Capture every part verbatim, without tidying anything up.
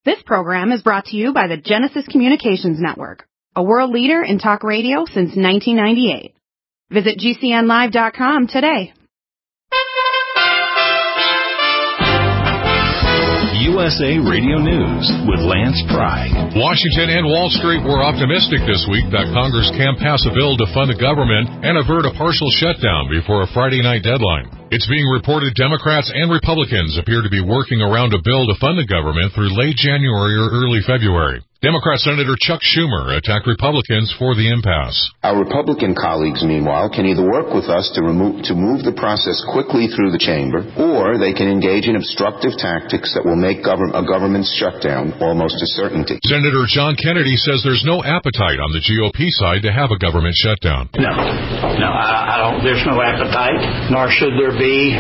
This program is brought to you by the Genesis Communications Network, a world leader in talk radio since nineteen ninety-eight. Visit G C N live dot com today. U S A Radio News with Lance Pry. Washington and Wall Street were optimistic this week that Congress can pass a bill to fund the government and avert a partial shutdown before a Friday night deadline. It's being reported Democrats and Republicans appear to be working around a bill to fund the government through late January or early February. Democrat Senator Chuck Schumer attacked Republicans for the impasse. Our Republican colleagues, meanwhile, can either work with us to, remove, to move the process quickly through the chamber, or they can engage in obstructive tactics that will make govern, a government shutdown almost a certainty. Senator John Kennedy says there's no appetite on the G O P side to have a government shutdown. No, no, I, I don't. There's no appetite, nor should there be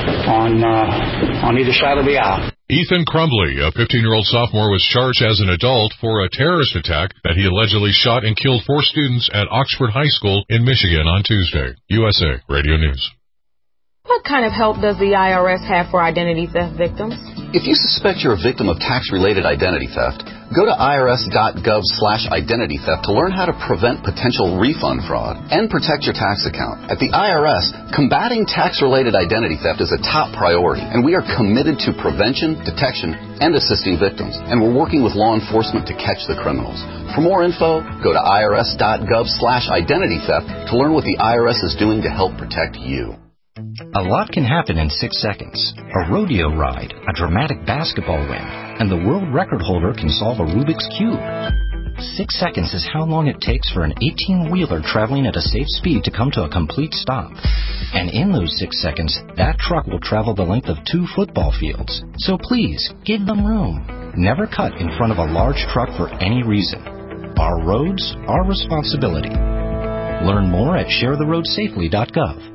on uh, on either side of the aisle. Ethan Crumbley, a fifteen-year-old sophomore, was charged as an adult for a terrorist attack that he allegedly shot and killed four students at Oxford High School in Michigan on Tuesday. U S A Radio News. What kind of help does the I R S have for identity theft victims? If you suspect you're a victim of tax-related identity theft, go to irs.gov slash identity theft to learn how to prevent potential refund fraud and protect your tax account. At the I R S, combating tax-related identity theft is a top priority, and we are committed to prevention, detection, and assisting victims. And we're working with law enforcement to catch the criminals. For more info, go to irs.gov slash identity theft to learn what the I R S is doing to help protect you. A lot can happen in six seconds. A rodeo ride, a dramatic basketball win, and the world record holder can solve a Rubik's Cube. Six seconds is how long it takes for an eighteen-wheeler traveling at a safe speed to come to a complete stop. And in those six seconds, that truck will travel the length of two football fields. So please, give them room. Never cut in front of a large truck for any reason. Our roads, our responsibility. Learn more at share the road safely dot gov.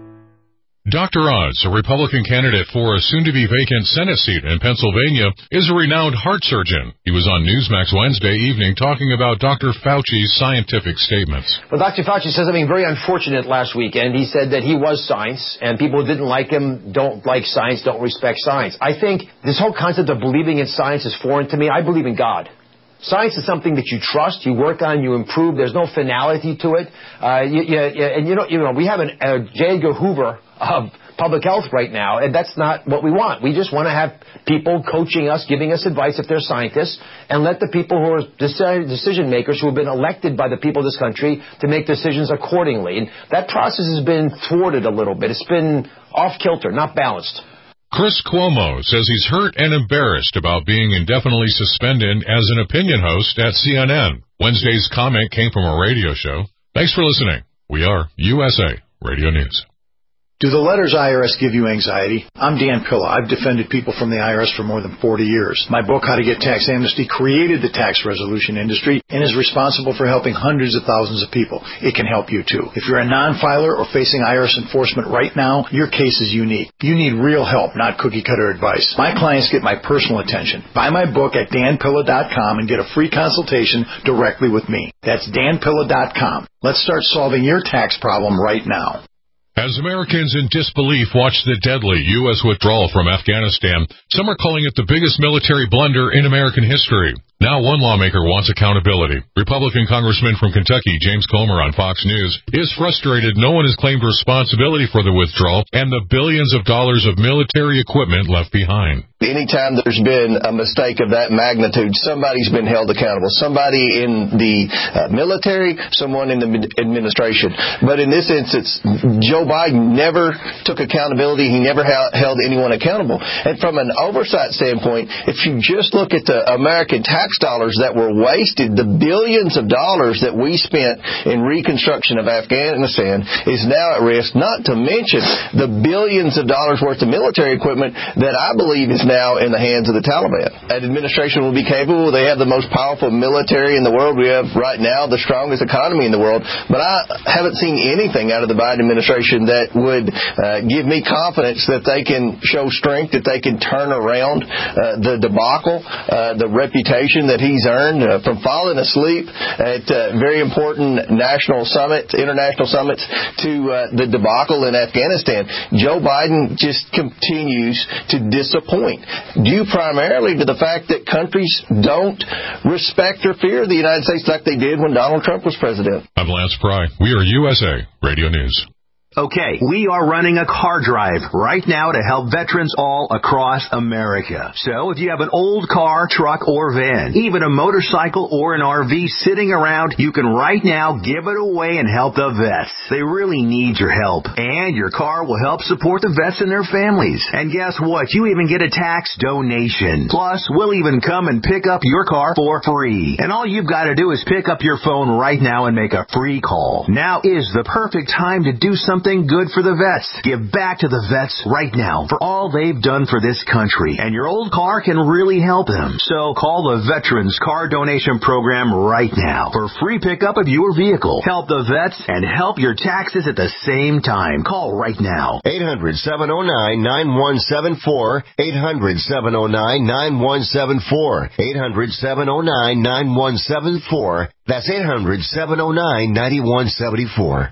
Doctor Oz, a Republican candidate for a soon-to-be vacant Senate seat in Pennsylvania, is a renowned heart surgeon. He was on Newsmax Wednesday evening talking about Doctor Fauci's scientific statements. Well, Doctor Fauci said something very unfortunate last weekend. He said that he was science, and people who didn't like him don't like science, don't respect science. I think this whole concept of believing in science is foreign to me. I believe in God. Science is something that you trust, you work on, you improve. There's no finality to it. Uh, you, you, and you know, you know, we have an uh, J. Edgar Hoover of public health right now, and that's not what we want. We just want to have people coaching us, giving us advice if they're scientists, and let the people who are decision makers who have been elected by the people of this country to make decisions accordingly. And that process has been thwarted a little bit. It's been off kilter, not balanced. Chris Cuomo says he's hurt and embarrassed about being indefinitely suspended as an opinion host at C N N. Wednesday's comment came from a radio show. Thanks for listening. We are U S A Radio News. Do the letters I R S give you anxiety? I'm Dan Pilla. I've defended people from the I R S for more than forty years. My book, How to Get Tax Amnesty, created the tax resolution industry and is responsible for helping hundreds of thousands of people. It can help you, too. If you're a non-filer or facing I R S enforcement right now, your case is unique. You need real help, not cookie-cutter advice. My clients get my personal attention. Buy my book at dan pilla dot com and get a free consultation directly with me. That's dan pilla dot com. Let's start solving your tax problem right now. As Americans in disbelief watch the deadly U S withdrawal from Afghanistan, some are calling it the biggest military blunder in American history. Now one lawmaker wants accountability. Republican Congressman from Kentucky, James Comer on Fox News, is frustrated no one has claimed responsibility for the withdrawal and the billions of dollars of military equipment left behind. Anytime there's been a mistake of that magnitude, somebody's been held accountable. Somebody in the uh, military, someone in the administration. But in this instance, Joe Biden never took accountability. He never ha- held anyone accountable. And from an oversight standpoint, if you just look at the American tax dollars that were wasted, the billions of dollars that we spent in reconstruction of Afghanistan is now at risk, not to mention the billions of dollars worth of military equipment that I believe is now in the hands of the Taliban. That administration will be capable. They have the most powerful military in the world. We have right now the strongest economy in the world. But I haven't seen anything out of the Biden administration that would uh, give me confidence that they can show strength, that they can turn around uh, the debacle, uh, the reputation fortune that he's earned uh, from falling asleep at uh, very important national summits, international summits, to uh, the debacle in Afghanistan. Joe Biden just continues to disappoint, due primarily to the fact that countries don't respect or fear the United States like they did when Donald Trump was president. I'm Lance Pry. We are U S A Radio News. Okay, we are running a car drive right now to help veterans all across America. So if you have an old car, truck, or van, even a motorcycle or an R V sitting around, you can right now give it away and help the vets. They really need your help. And your car will help support the vets and their families. And guess what? You even get a tax donation. Plus, we'll even come and pick up your car for free. And all you've got to do is pick up your phone right now and make a free call. Now is the perfect time to do something good for the vets. Give back to the vets right now for all they've done for this country. And your old car can really help them. So call the Veterans Car Donation Program right now for free pickup of your vehicle. Help the vets and help your taxes at the same time. Call right now. eight hundred, seven oh nine, nine one seven four. eight hundred, seven oh nine, nine one seven four. eight hundred, seven oh nine, nine one seven four. That's eight hundred, seven oh nine, nine one seven four.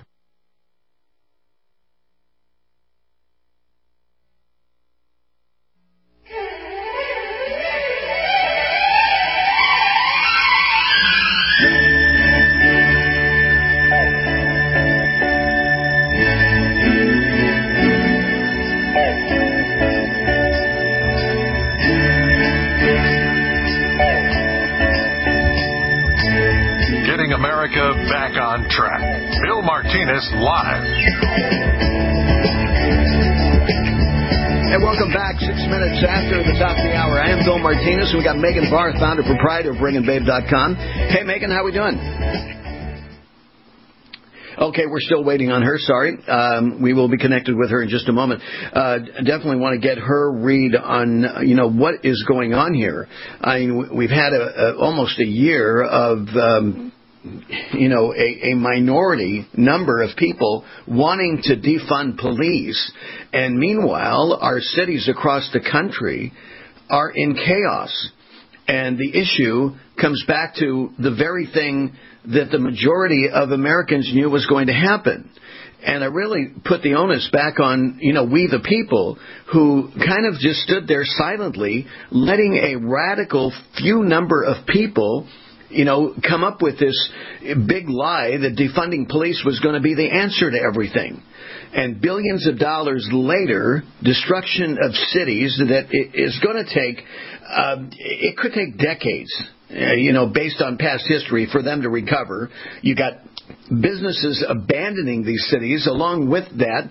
America back on track. Bill Martinez live. And welcome back. Six minutes after the top of the hour. I am Bill Martinez, and we got Megan Barth, founder proprietor of ring and babe dot com. Hey, Megan, how we doing? Okay, we're still waiting on her. Sorry. Um, we will be connected with her in just a moment. Uh, definitely want to get her read on, you know, what is going on here. I mean, we've had a, a, almost a year of... Um, you know, a, a minority number of people wanting to defund police. And meanwhile, our cities across the country are in chaos. And the issue comes back to the very thing that the majority of Americans knew was going to happen. And I really put the onus back on, you know, we the people who kind of just stood there silently, letting a radical few number of people you know, come up with this big lie that defunding police was going to be the answer to everything. And billions of dollars later, destruction of cities that is going to take, uh, it could take decades, uh, you know, based on past history for them to recover. You got businesses abandoning these cities. Along with that,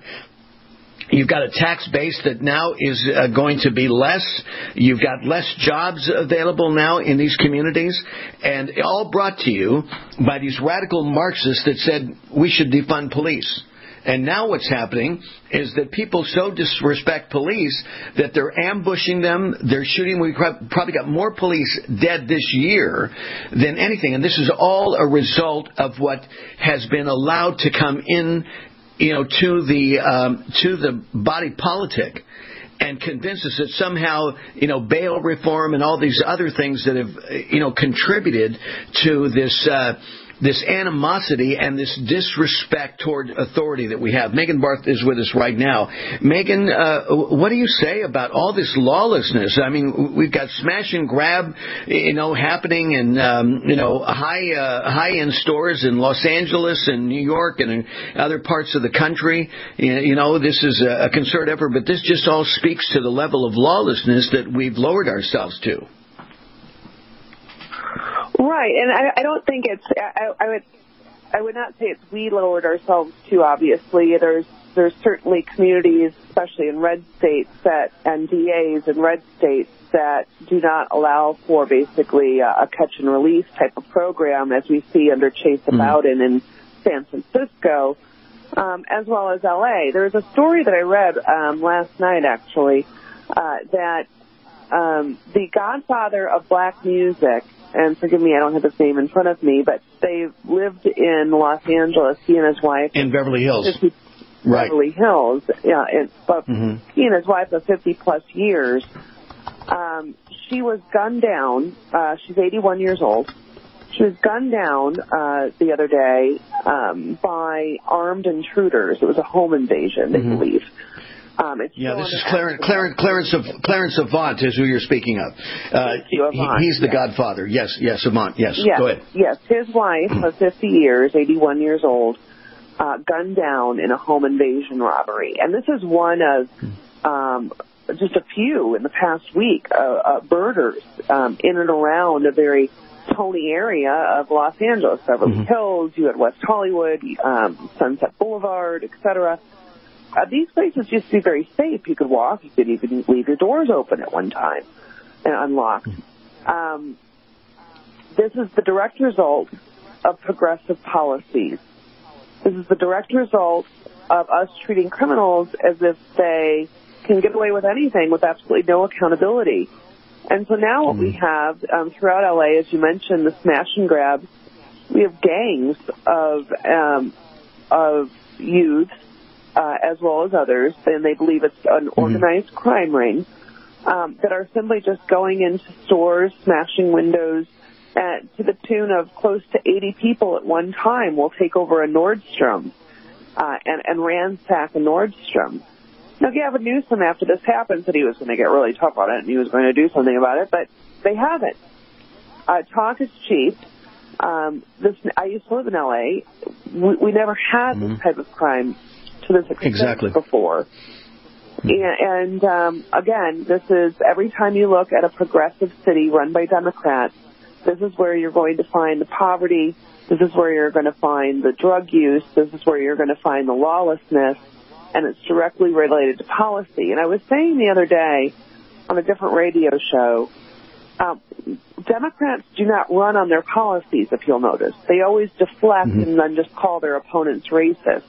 you've got a tax base that now is uh, going to be less. You've got less jobs available now in these communities. And all brought to you by these radical Marxists that said we should defund police. And now what's happening is that people so disrespect police that they're ambushing them. They're shooting. We've probably got more police dead this year than anything. And this is all a result of what has been allowed to come in, you know, to the um, to the body politic and convince us that somehow, you know, bail reform and all these other things that have, you know, contributed to this uh, this animosity and this disrespect toward authority that we have. Megan Barth is with us right now. Megan, uh, what do you say about all this lawlessness? I mean, we've got smash and grab, you know, happening in, um, you know, high uh, high-end stores in Los Angeles and New York and in other parts of the country. You know, this is a concerted effort, but this just all speaks to the level of lawlessness that we've lowered ourselves to. Right, and I, I don't think it's. I, I would, I would not say it's we lowered ourselves to. Obviously, there's there's certainly communities, especially in red states, that and D As in red states that do not allow for basically a, a catch and release type of program, as we see under Chase mm-hmm. Bowden in San Francisco, um, as well as L A. There was a story that I read um, last night, actually, uh, that um, the godfather of black music. And forgive me, I don't have his name in front of me, but they lived in Los Angeles, he and his wife. In Beverly Hills. fifty, Right. Beverly Hills, yeah. And, but mm-hmm. he and his wife of fifty-plus years Um, she was gunned down. Uh, she's eighty-one years old. She was gunned down uh, the other day um, by armed intruders. It was a home invasion, they mm-hmm. believe. Um, it's yeah, this is Clarence, Clarence, Clarence, of, Clarence Avant is who you're speaking of. Uh, you, Avant, he, he's the yes. godfather. Yes, yes, Avant. Yes, yes, go ahead. Yes, his wife of fifty years, eighty-one years old, uh, gunned down in a home invasion robbery. And this is one of um, just a few in the past week, uh, uh, murders um, in and around a very Tony area of Los Angeles, Beverly mm-hmm. Hills, you had West Hollywood, um, Sunset Boulevard, et cetera. Uh, these places used to be very safe. You could walk. You could even leave your doors open at one time and unlocked. Um, this is the direct result of progressive policies. This is the direct result of us treating criminals as if they can get away with anything with absolutely no accountability. And so now what we have um, throughout L A, as you mentioned, the smash and grab, we have gangs of um, of youth, uh, as well as others, and they believe it's an organized mm-hmm. crime ring, um, that are simply just going into stores, smashing windows, uh, to the tune of close to eighty people at one time will take over a Nordstrom uh, and, and ransack a Nordstrom. Now, Gavin Newsom, after this happened, said he was going to get really tough on it and he was going to do something about it, but they haven't. Uh, talk is cheap. Um, this, I used to live in L A. We, we never had mm-hmm. this type of crime to this extent exactly. before. Mm-hmm. And, and um, again, this is every time you look at a progressive city run by Democrats, this is where you're going to find the poverty. This is where you're going to find the drug use. This is where you're going to find the lawlessness. And it's directly related to policy. And I was saying the other day on a different radio show, um, Democrats do not run on their policies, if you'll notice. They always deflect mm-hmm. and then just call their opponents racist.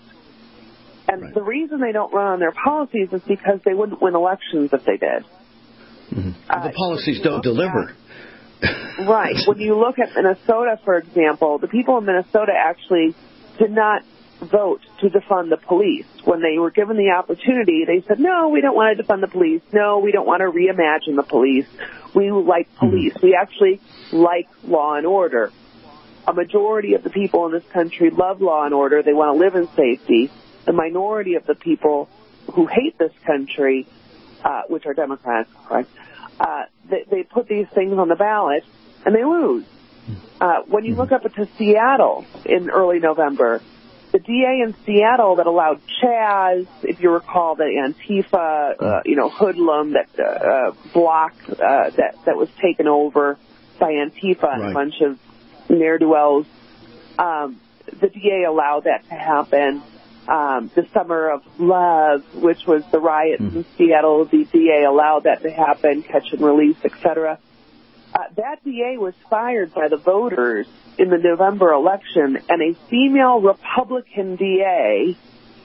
And right. the reason they don't run on their policies is because they wouldn't win elections if they did. Mm-hmm. Uh, the policies don't deliver. At, right. When you look at Minnesota, for example, the people in Minnesota actually did not vote to defund the police. When they were given the opportunity, they said, no, we don't want to defund the police. No, we don't want to reimagine the police. We like police. Mm-hmm. We actually like law and order. A majority of the people in this country love law and order. They want to live in safety. The minority of the people who hate this country, uh, which are Democrats, correct, uh, they, they put these things on the ballot and they lose. Uh, when you look up into Seattle in early November, the D A in Seattle that allowed Chaz, if you recall, the Antifa, uh, you know, hoodlum that uh, block uh, that that was taken over by Antifa and right. a bunch of ne'er-do-wells. Um, the D A allowed that to happen. Um, the Summer of Love, which was the riots mm. in Seattle, the D A allowed that to happen, catch and release, et cetera. Uh, that D A was fired by the voters in the November election, and a female Republican D A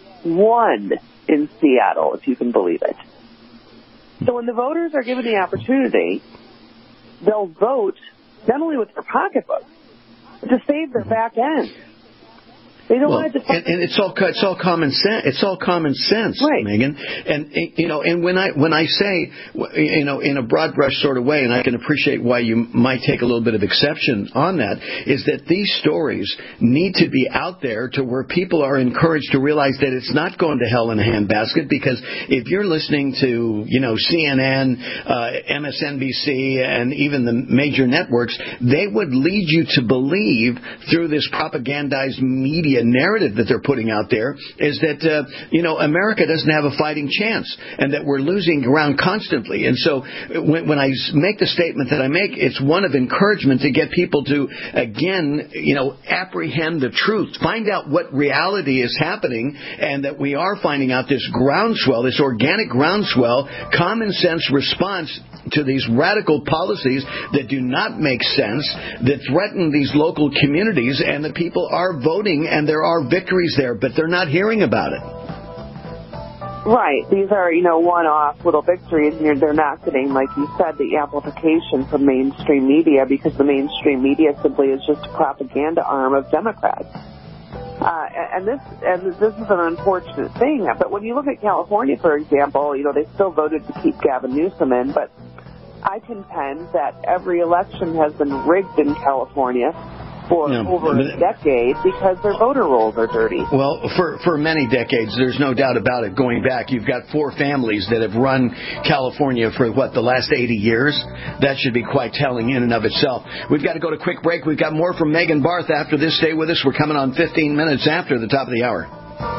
won in Seattle, if you can believe it. So when the voters are given the opportunity, they'll vote not only with their pocketbooks, but to save their back end. They don't well, want to defend. And, and it's all it's all common sense. It's all common sense, right. Megan. And you know, and when I when I say, you know, in a broad brush sort of way, and I can appreciate why you might take a little bit of exception on that, is that these stories need to be out there to where people are encouraged to realize that it's not going to hell in a handbasket. Because if you're listening to, you know, C N N, uh, M S N B C, and even the major networks, they would lead you to believe through this propagandized media narrative that they're putting out there is that, uh, you know, America doesn't have a fighting chance and that we're losing ground constantly. And so when, when I make the statement that I make, it's one of encouragement to get people to, again, you know, apprehend the truth, find out what reality is happening, and that we are finding out this groundswell, this organic groundswell, common sense response to these radical policies that do not make sense, that threaten these local communities, and the people are voting, and there are victories there, but they're not hearing about it. Right. These are, you know, one-off little victories, and they're not getting, like you said, the amplification from mainstream media, because the mainstream media simply is just a propaganda arm of Democrats. Uh, and this and this is an unfortunate thing. But when you look at California, for example, you know, they still voted to keep Gavin Newsom in, but I contend that every election has been rigged in California for No, over a decade because their voter rolls are dirty. Well, for, for many decades, there's no doubt about it. Going back, you've got four families that have run California for, what, the last eighty years? That should be quite telling in and of itself. We've got to go to a quick break. We've got more from Megan Barth after this. Stay with us. We're coming on fifteen minutes after the top of the hour.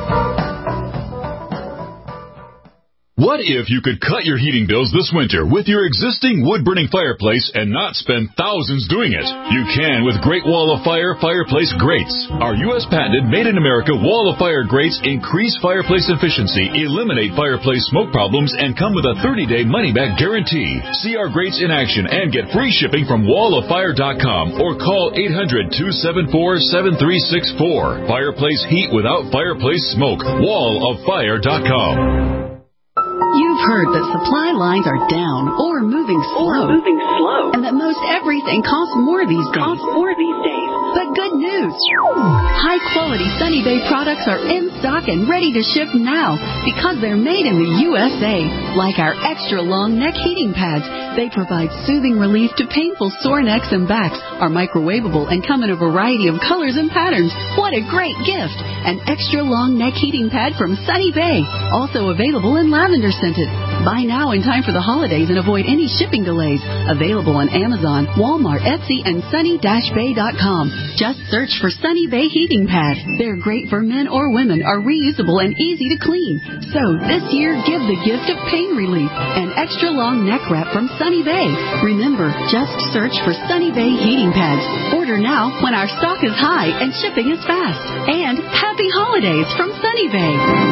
What if you could cut your heating bills this winter with your existing wood-burning fireplace and not spend thousands doing it? You can with Great Wall of Fire fireplace grates. Our U S patented made-in-America Wall of Fire grates increase fireplace efficiency, eliminate fireplace smoke problems, and come with a thirty-day money-back guarantee. See our grates in action and get free shipping from wall of fire dot com or call eight hundred, two seven four, seven three six four. Fireplace heat without fireplace smoke. wall of fire dot com. You've heard that supply lines are down or moving slow, or moving slow, and that most everything costs more these days. Costs more these days. But good news! High-quality Sunny Bay products are in stock and ready to ship now because they're made in the U S A. Like our extra-long neck heating pads, they provide soothing relief to painful sore necks and backs, are microwavable, and come in a variety of colors and patterns. What a great gift! An extra-long neck heating pad from Sunny Bay, also available in lavender scented. Buy now in time for the holidays and avoid any shipping delays. Available on Amazon, Walmart, Etsy, and sunny dash bay dot com. Just search for Sunny Bay Heating Pad. They're great for men or women, are reusable and easy to clean. So this year, give the gift of pain relief. An extra long neck wrap from Sunny Bay. Remember, just search for Sunny Bay Heating Pads. Order now when our stock is high and shipping is fast. And happy holidays from Sunny Bay.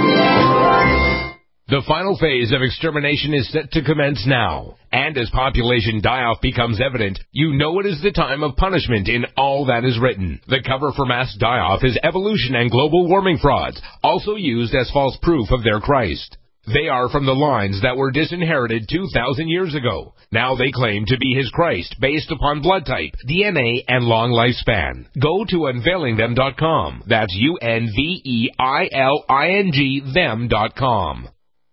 The final phase of extermination is set to commence now. And as population die-off becomes evident, you know it is the time of punishment in all that is written. The cover for mass die-off is evolution and global warming frauds, also used as false proof of their Christ. They are from the lines that were disinherited two thousand years ago. Now they claim to be his Christ based upon blood type, D N A, and long lifespan. Go to unveiling them dot com. That's U N V E I L I N G them dot com.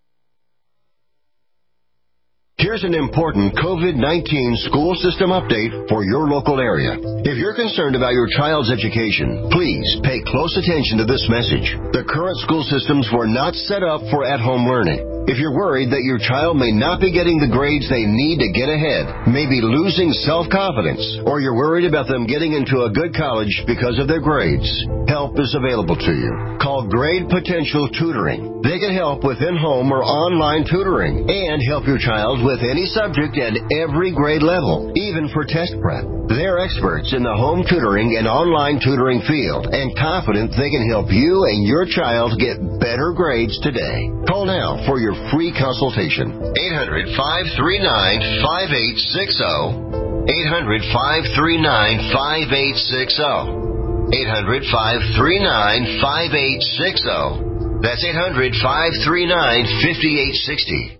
Here's an important COVID nineteen school system update for your local area. If you're concerned about your child's education, please pay close attention to this message. The current school systems were not set up for at-home learning. If you're worried that your child may not be getting the grades they need to get ahead, maybe losing self-confidence, or you're worried about them getting into a good college because of their grades, help is available to you. Call Grade Potential Tutoring. They can help with in-home or online tutoring and help your child with any subject and every grade level, even for test prep. They're experts in the home tutoring and online tutoring field and confident they can help you and your child get better grades today. Call now for your free consultation. eight hundred, five three nine, five eight six zero. eight hundred, five three nine, five eight six zero. eight hundred, five three nine, five eight six zero. That's eight hundred, five three nine, five eight six zero.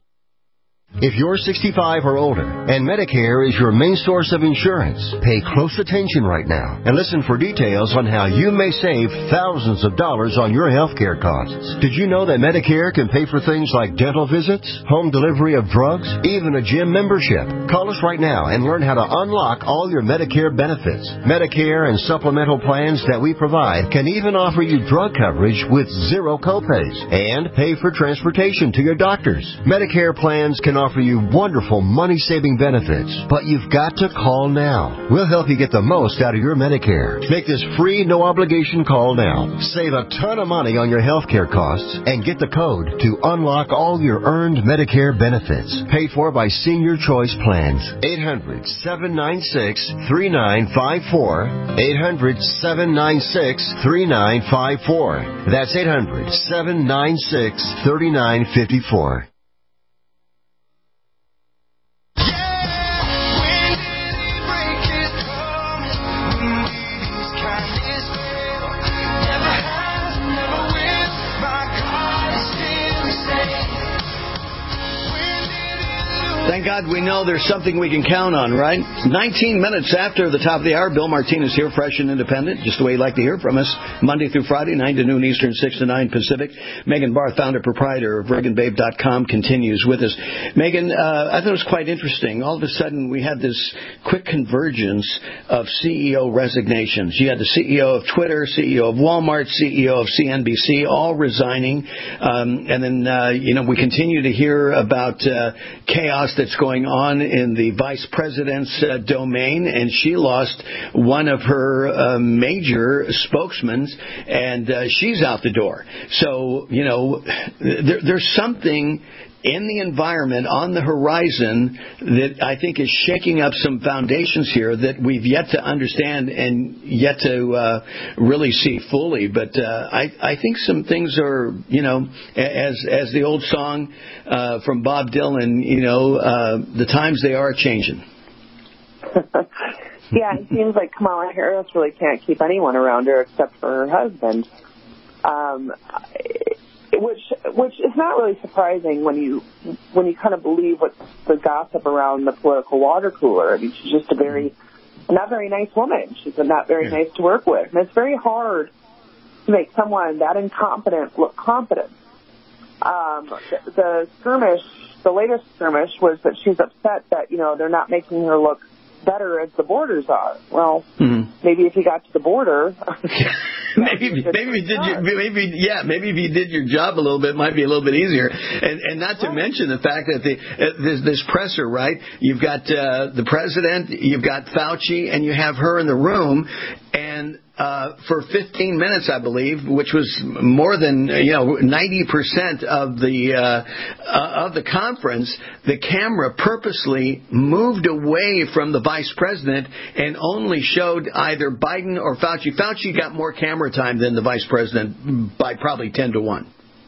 If you're sixty-five or older and Medicare is your main source of insurance, pay close attention right now and listen for details on how you may save thousands of dollars on your health care costs. Did you know that Medicare can pay for things like dental visits, home delivery of drugs, even a gym membership? Call us right now and learn how to unlock all your Medicare benefits. Medicare and supplemental plans that we provide can even offer you drug coverage with zero copays and pay for transportation to your doctors. Medicare plans can offer you wonderful money-saving benefits, but you've got to call now. We'll help you get the most out of your Medicare. Make this free, no-obligation call now. Save a ton of money on your health care costs and get the code to unlock all your earned Medicare benefits. Paid for by Senior Choice Plans. eight hundred, seven nine six, three nine five four. eight hundred, seven nine six, three nine five four. That's eight hundred, seven nine six, three nine five four. Thank God we know there's something we can count on, right? nineteen minutes after the top of the hour, Bill Martinez here, fresh and independent, just the way you like to hear from us, Monday through Friday, nine to noon Eastern, six to nine Pacific. Megan Barth, founder, proprietor of Reagan Babe dot com, continues with us. Megan, uh, I thought it was quite interesting. All of a sudden, we had this quick convergence of C E O resignations. You had the C E O of Twitter, C E O of Walmart, C E O of C N B C, all resigning. Um, and then, uh, you know, we continue to hear about uh, chaos that's going on in the vice president's uh, domain, and she lost one of her uh, major spokesmen, and uh, she's out the door. So, you know, there, there's something in the environment on the horizon that I think is shaking up some foundations here that we've yet to understand and yet to uh, really see fully. But uh, I, I think some things are, you know, as as the old song uh, from Bob Dylan, you know, uh, the times they are changing. Yeah, it seems like Kamala Harris really can't keep anyone around her except for her husband. Um, Which, which is not really surprising when you when you kind of believe what the gossip around the political water cooler. I mean, she's just a very not very nice woman. She's not very nice to work with, and it's very hard to make someone that incompetent look competent. Um, the, the skirmish, the latest skirmish, was that she's upset that you know they're not making her look better as the borders are. Well, mm-hmm. maybe if you got to the border, maybe maybe you did your, maybe yeah maybe if you did your job a little bit, it might be a little bit easier. And and not to right. mention the fact that the uh, this, this presser, right? You've got uh, the president, you've got Fauci, and you have her in the room, and uh, for fifteen minutes, I believe, which was more than you know ninety percent of the uh, uh, of the conference, the camera purposely moved away from the vice president and only showed either Biden or Fauci. Fauci got more camera time than the vice president by probably ten to one.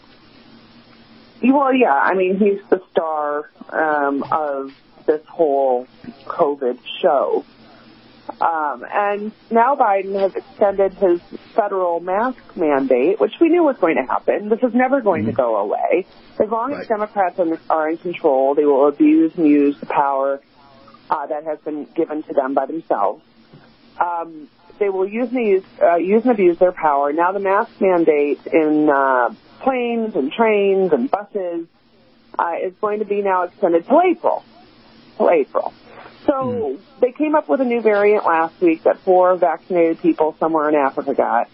Well, yeah, I mean, he's the star um, of this whole COVID show. Um, and now Biden has extended his federal mask mandate, which we knew was going to happen. This is never going mm-hmm. to go away. As long right. as Democrats are in control, they will abuse and use the power uh, that has been given to them by themselves. Um, they will use and, use, uh, use and abuse their power. Now the mask mandate in uh, planes and trains and buses uh, is going to be now extended till April. Till April. So mm. they came up with a new variant last week that four vaccinated people somewhere in Africa got.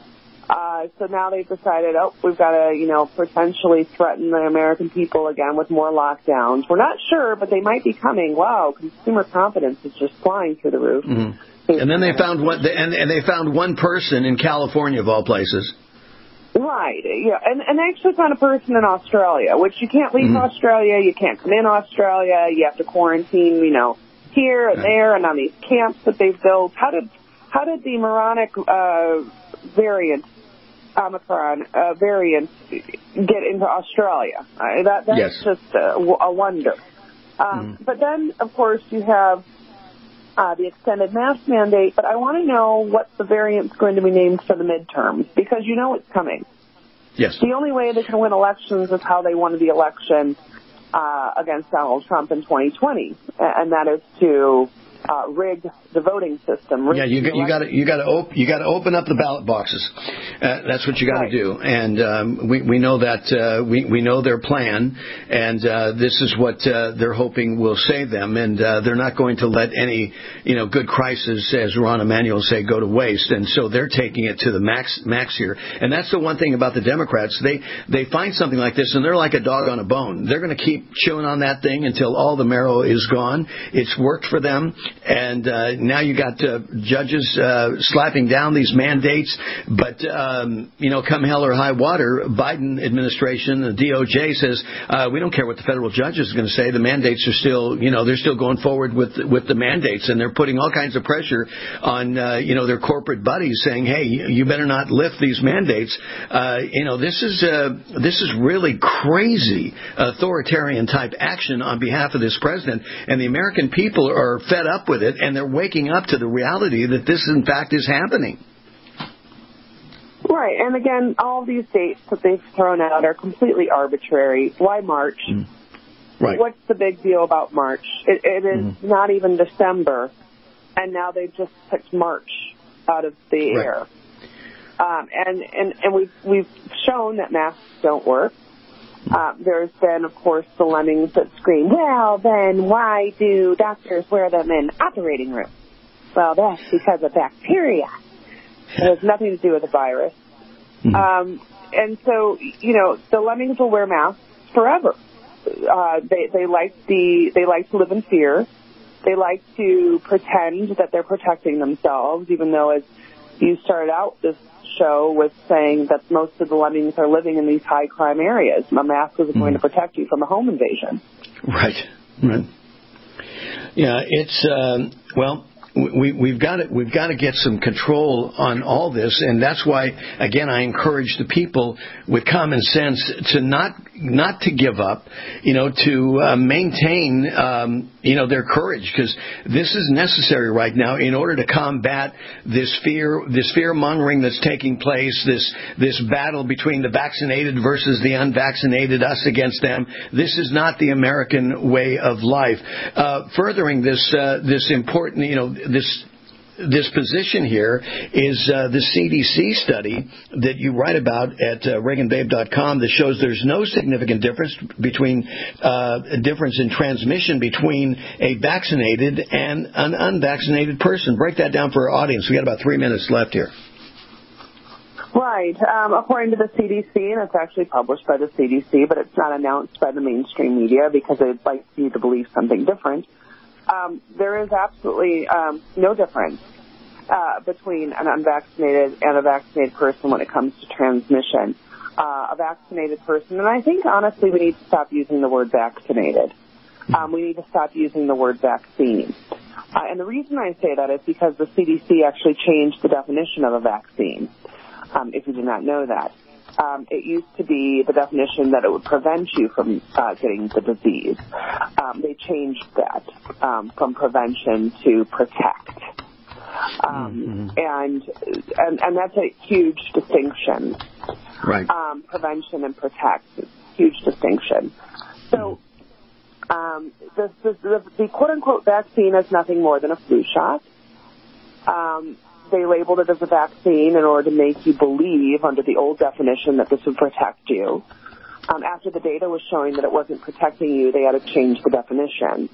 Uh, so now they've decided, oh, we've got to, you know, potentially threaten the American people again with more lockdowns. We're not sure, but they might be coming. Wow, consumer confidence is just flying through the roof. Mm-hmm. And then they found one, and, and they found one person in California, of all places. Right, yeah, and, and they actually found a person in Australia, which you can't leave mm-hmm. Australia, you can't come in Australia, you have to quarantine, you know, here and there and on these camps that they've built. How did how did the moronic uh, variant, Omicron uh, variant, get into Australia? Uh, that that's yes. just a, a wonder. Um, mm. But then, of course, you have uh, the extended mask mandate. But I want to know what the variant's going to be named for the midterms, because you know it's coming. Yes. The only way they can win elections is how they won the election Uh, against Donald Trump in twenty twenty, and that is to uh, rig the voting system. Yeah, you you got you got to op- you got to open up the ballot boxes. Uh, that's what you got to right. do, and um, we we know that uh, we we know their plan, and uh, this is what uh, they're hoping will save them, and uh, they're not going to let any you know good crisis, as Ron Emanuel say, go to waste, and so they're taking it to the max max here, and that's the one thing about the Democrats. They they find something like this, and they're like a dog on a bone. They're going to keep chewing on that thing until all the marrow is gone. It's worked for them. And uh, now you got uh, judges uh, slapping down these mandates. But, um, you know, come hell or high water, Biden administration, the D O J says, uh, we don't care what the federal judge is going to say. The mandates are still, you know, they're still going forward with with the mandates. And they're putting all kinds of pressure on, uh, you know, their corporate buddies saying, hey, you better not lift these mandates. Uh, you know, this is uh, this is really crazy authoritarian type action on behalf of this president. And the American people are fed up with it, and they're waking up to the reality that this, in fact, is happening. Right, and again, all these dates that they've thrown out are completely arbitrary. Why March? Mm. Right. What's the big deal about March? It, it is mm-hmm. not even December, and now they've just picked March out of the right. air. Um, and and, and we've, we've shown that masks don't work. Uh, there's been, of course, the lemmings that scream, well, then why do doctors wear them in operating rooms? Well, that's because of bacteria. It has nothing to do with the virus. Mm-hmm. Um, and so, you know, the lemmings will wear masks forever. Uh, they, they like the, they like to live in fear. They like to pretend that they're protecting themselves, even though, as you started out this show with saying that most of the lemmings are living in these high crime areas. A mask isn't mm-hmm. going to protect you from a home invasion. Right, right. Yeah, it's, um, well, We, we've got to, we've got to get some control on all this, and that's why, again, I encourage the people with common sense to not not to give up, you know, to uh, maintain, um, you know, their courage, because this is necessary right now in order to combat this fear, this fear mongering that's taking place, this this battle between the vaccinated versus the unvaccinated, us against them. This is not the American way of life. Uh, furthering this uh, this important, you know. This this position here is uh, the C D C study that you write about at uh, Reagan Babe dot com that shows there's no significant difference between uh, a difference in transmission between a vaccinated and an unvaccinated person. Break that down for our audience. We got about three minutes left here. Right. Um, according to the C D C, and it's actually published by the C D C, but it's not announced by the mainstream media because they'd like you to believe something different. Um, there is absolutely um, no difference uh, between an unvaccinated and a vaccinated person when it comes to transmission. Uh, a vaccinated person, and I think, honestly, we need to stop using the word vaccinated. Um, we need to stop using the word vaccine. Uh, and the reason I say that is because the C D C actually changed the definition of a vaccine, um, if you did not know that. Um, it used to be the definition that it would prevent you from uh, getting the disease. Um, they changed that um, from prevention to protect. Um, mm-hmm. and, and and that's a huge distinction. Right. Um, prevention and protect is a huge distinction. So um, the, the, the, the quote-unquote vaccine is nothing more than a flu shot. Um They labeled it as a vaccine in order to make you believe, under the old definition, that this would protect you. Um, after the data was showing that it wasn't protecting you, they had to change the definition.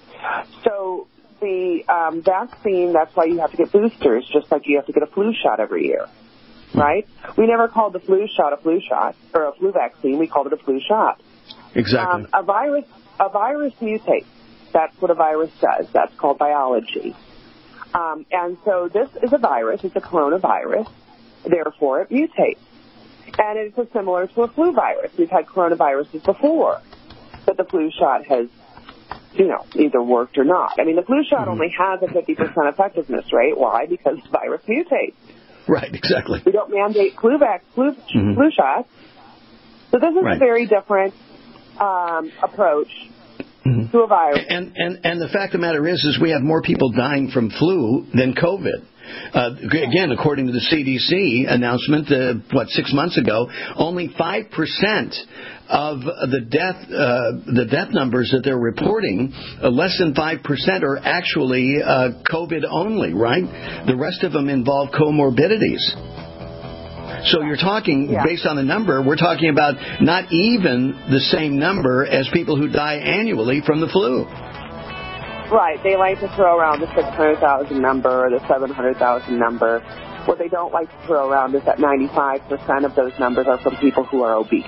So the um, vaccine, that's why you have to get boosters, just like you have to get a flu shot every year, right? We never called the flu shot a flu shot, or a flu vaccine. We called it a flu shot. Exactly. Um, a virus, a virus mutates. That's what a virus does. That's called biology. Um, and so this is a virus. It's a coronavirus. Therefore, it mutates. And it's similar to a flu virus. We've had coronaviruses before, but the flu shot has, you know, either worked or not. I mean, the flu shot mm-hmm. only has a fifty percent effectiveness rate. Why? Because the virus mutates. Right, exactly. We don't mandate flu, vac- flu, mm-hmm. flu shots. So this is right. a very different um, approach. Mm-hmm. To a virus. And, and and the fact of the matter is, is we have more people dying from flu than COVID. Uh, again, according to the C D C announcement, uh, what, six months ago, only five percent of the death uh, the death numbers that they're reporting, uh, less than five percent are actually uh, COVID only, right? The rest of them involve comorbidities. So you're talking, yeah. based on the number, we're talking about not even the same number as people who die annually from the flu. Right. They like to throw around the six hundred thousand number or the seven hundred thousand number. What they don't like to throw around is that ninety-five percent of those numbers are from people who are obese.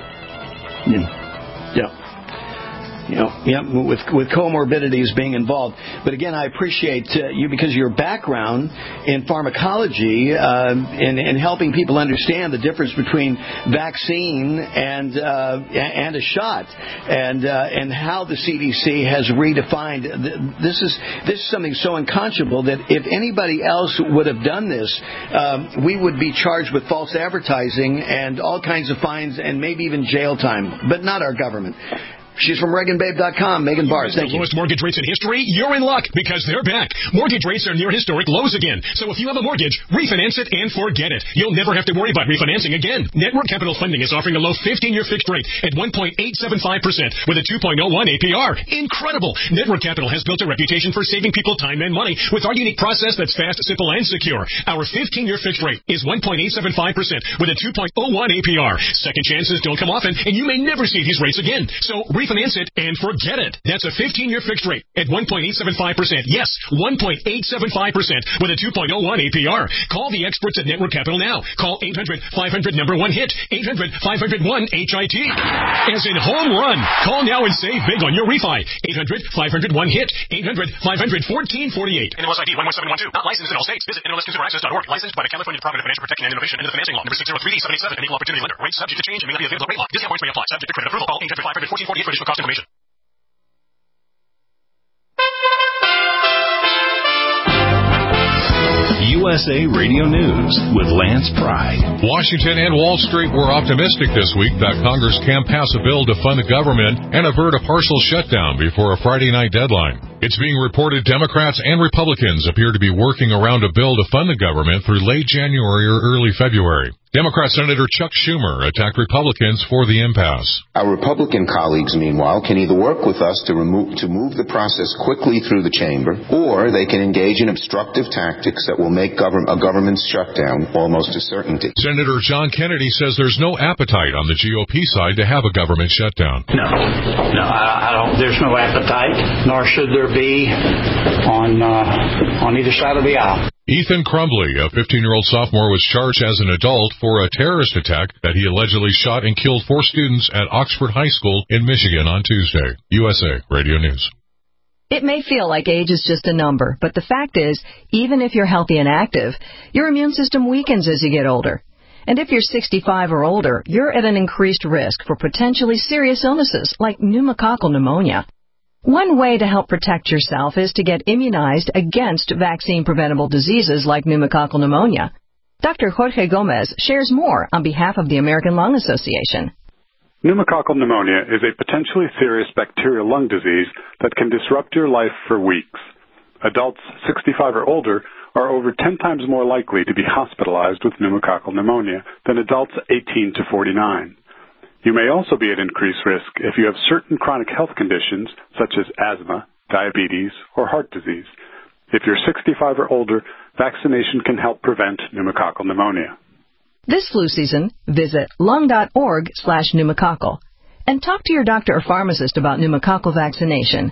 Yeah. Yeah. You know, yeah, with with comorbidities being involved. But again, I appreciate uh, you because your background in pharmacology uh, in, in helping people understand the difference between vaccine and uh, and a shot, and uh, and how the C D C has redefined. This is this is something so unconscionable that if anybody else would have done this, um, we would be charged with false advertising and all kinds of fines and maybe even jail time. But not our government. She's from Reagan Babe dot com. Megan Barth, thank you. The lowest mortgage rates in history? You're in luck because they're back. Mortgage rates are near historic lows again. So if you have a mortgage, refinance it and forget it. You'll never have to worry about refinancing again. Network Capital Funding is offering a low fifteen-year fixed rate at one point eight seven five percent with a two point oh one A P R. Incredible! Network Capital has built a reputation for saving people time and money with our unique process that's fast, simple, and secure. Our fifteen-year fixed rate is one point eight seven five percent with a two point oh one A P R. Second chances don't come often, and you may never see these rates again. So refinance it and forget it. That's a fifteen-year fixed rate at one point eight seven five percent. Yes, one point eight seven five percent with a two point oh one A P R. Call the experts at Network Capital now. Call eight hundred five hundred number one hit. eight hundred five hundred one H I T. As in home run. Call now and save big on your refi. eight hundred five hundred one hit. eight hundred five hundred fourteen forty-eight. N M L S I D one one seven one two. Not licensed in all states. Visit N M L S consumer access dot org. Licensed by the California Department of Financial Protection and Innovation under the Financing Law. Number six oh three D seventy-seven. An equal opportunity lender. Rates subject to change and may not be available. Rate lock. Discount points may apply. Subject to credit approval. Call eight hundred five hundred fourteen forty-eight for additional cost information. U S A Radio News with Lance Pride. Washington and Wall Street were optimistic this week that Congress can pass a bill to fund the government and avert a partial shutdown before a Friday night deadline. It's being reported Democrats and Republicans appear to be working around a bill to fund the government through late January or early February. Democrat Senator Chuck Schumer attacked Republicans for the impasse. Our Republican colleagues, meanwhile, can either work with us to, remove, to move the process quickly through the chamber, or they can engage in obstructive tactics that will make govern, a government shutdown almost a certainty. Senator John Kennedy says there's no appetite on the G O P side to have a government shutdown. No, no, I, I don't. There's no appetite, nor should there be on uh, on either side of the aisle. Ethan Crumbly, a fifteen-year-old sophomore, was charged as an adult for a terrorist attack that he allegedly shot and killed four students at Oxford High School in Michigan on Tuesday. U S A Radio News. It may feel like age is just a number, but the fact is, even if you're healthy and active, your immune system weakens as you get older. And if you're sixty-five or older, you're at an increased risk for potentially serious illnesses like pneumococcal pneumonia. One way to help protect yourself is to get immunized against vaccine-preventable diseases like pneumococcal pneumonia. Doctor Jorge Gomez shares more on behalf of the American Lung Association. Pneumococcal pneumonia is a potentially serious bacterial lung disease that can disrupt your life for weeks. Adults sixty-five or older are over ten times more likely to be hospitalized with pneumococcal pneumonia than adults eighteen to forty-nine. You may also be at increased risk if you have certain chronic health conditions such as asthma, diabetes, or heart disease. If you're sixty-five or older, vaccination can help prevent pneumococcal pneumonia. This flu season, visit lung.org slash pneumococcal and talk to your doctor or pharmacist about pneumococcal vaccination.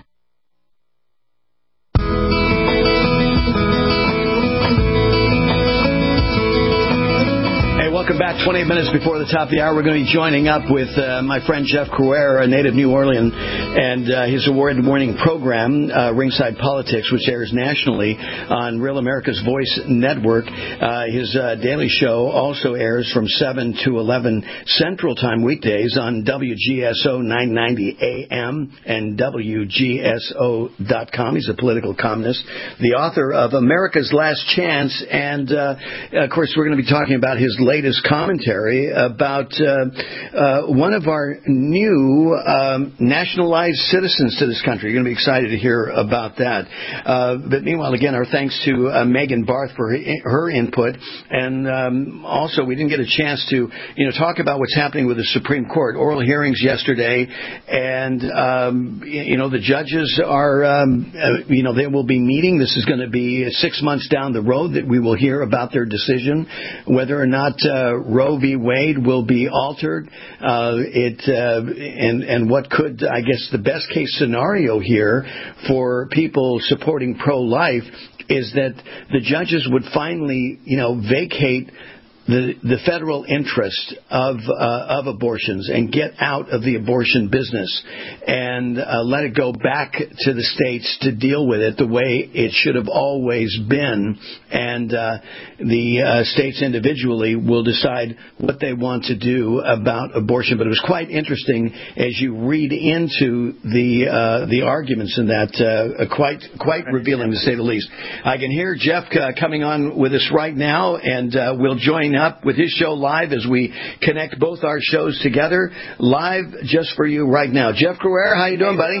Welcome back. twenty-eight minutes before the top of the hour, we're going to be joining up with uh, my friend Jeff Crouere, a native New Orleans, and uh, his award-winning program, uh, Ringside Politics, which airs nationally on Real America's Voice Network. Uh, his uh, daily show also airs from seven to eleven Central Time weekdays on W G S O nine ninety A M and W G S O dot com. He's a political columnist, the author of America's Last Chance, and, uh, of course, we're going to be talking about his latest commentary about uh, uh, one of our new um, nationalized citizens to this country. You're going to be excited to hear about that. Uh, but meanwhile, again, our thanks to uh, Megan Barth for her, her input. And um, also, we didn't get a chance to, you know, talk about what's happening with the Supreme Court. Oral hearings yesterday, and, um, you know, the judges are, um, uh, you know, they will be meeting. This is going to be six months down the road that we will hear about their decision, whether or not uh, Uh, Roe v. Wade will be altered. Uh, it uh, and and what could, I guess, the best case scenario here for people supporting pro-life is that the judges would finally, you know, vacate the the federal interest of uh, of abortions and get out of the abortion business and uh, let it go back to the states to deal with it the way it should have always been, and uh, the uh, states individually will decide what they want to do about abortion. But it was quite interesting as you read into the uh, the arguments in that, uh, quite quite revealing to say the least. I can hear Jeff uh, coming on with us right now, and uh, we'll join coming up with his show live as we connect both our shows together, live just for you right now. Jeff Crouere, how you doing, buddy?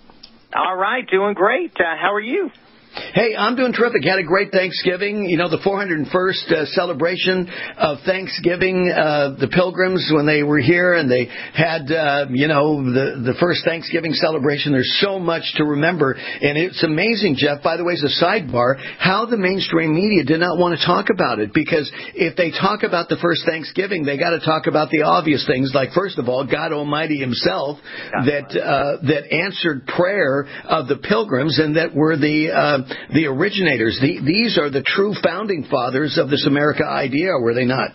All right, doing great. Uh, how are you? Hey, I'm doing terrific. Had a great Thanksgiving. You know, the four hundred first uh, celebration of Thanksgiving, uh, the Pilgrims, when they were here and they had, uh, you know, the, the first Thanksgiving celebration. There's so much to remember. And it's amazing, Jeff, by the way, as a sidebar, how the mainstream media did not want to talk about it. Because if they talk about the first Thanksgiving, they got to talk about the obvious things, like, first of all, God Almighty himself that uh, that answered prayer of the Pilgrims and that were the uh, the originators. The, these are the true founding fathers of this America idea, were they not?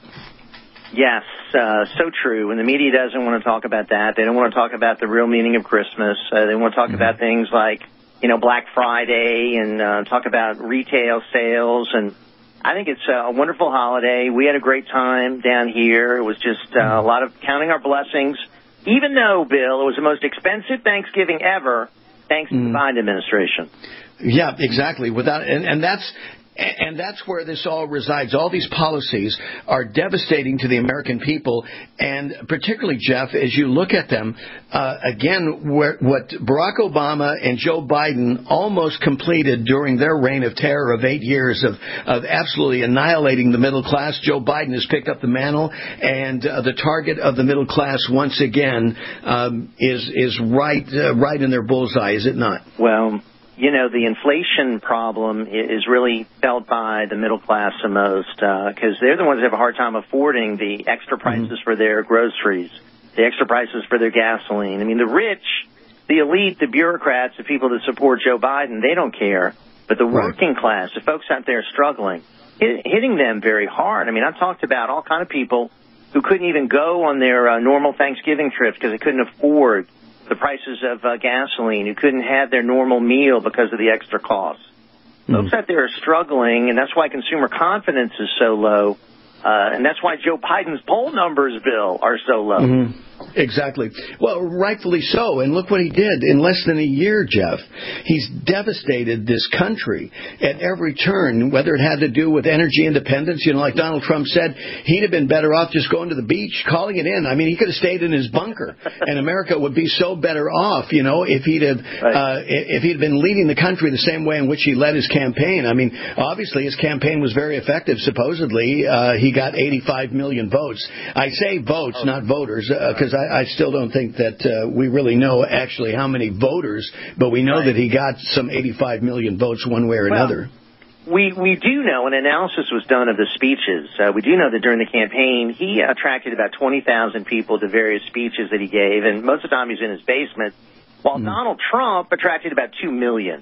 Yes, uh, so true. And the media doesn't want to talk about that. They don't want to talk about the real meaning of Christmas. Uh, they want to talk mm-hmm. about things like, you know, Black Friday and uh, talk about retail sales. And I think it's a wonderful holiday. We had a great time down here. It was just uh, a lot of counting our blessings, even though, Bill, it was the most expensive Thanksgiving ever, thanks mm-hmm. to the Biden administration. Yeah, exactly. Without and, and that's and that's where this all resides. All these policies are devastating to the American people, and particularly, Jeff, as you look at them, uh, again, where, what Barack Obama and Joe Biden almost completed during their reign of terror of eight years of, of absolutely annihilating the middle class. Joe Biden has picked up the mantle, and uh, the target of the middle class once again um, is is right uh, right in their bullseye, is it not? Well, you know, the inflation problem is really felt by the middle class the most because uh, they're the ones that have a hard time affording the extra prices mm-hmm. for their groceries, the extra prices for their gasoline. I mean, the rich, the elite, the bureaucrats, the people that support Joe Biden, they don't care. But the working right. class, the folks out there struggling, hit, hitting them very hard. I mean, I've talked about all kind of people who couldn't even go on their uh, normal Thanksgiving trips because they couldn't afford the prices of uh, gasoline, who couldn't have their normal meal because of the extra costs. Mm. Folks out there are struggling, and that's why consumer confidence is so low, uh, and that's why Joe Biden's poll numbers, Bill, are so low. Mm-hmm. Exactly. Well, rightfully so. And look what he did in less than a year, Jeff. He's devastated this country at every turn, whether it had to do with energy independence. You know, like Donald Trump said, he'd have been better off just going to the beach, calling it in. I mean, he could have stayed in his bunker, and America would be so better off, you know, if he'd have uh, if he'd been leading the country the same way in which he led his campaign. I mean, obviously his campaign was very effective. Supposedly, uh, he got eighty-five million votes. I say votes, oh. not voters, because uh, I, I still don't think that uh, we really know actually how many voters, but we know right. that he got some eighty-five million votes one way or well, another. We we do know, an analysis was done of the speeches. Uh, we do know that during the campaign, he attracted about twenty thousand people to various speeches that he gave, and most of the time he's in his basement, while mm. Donald Trump attracted about two million.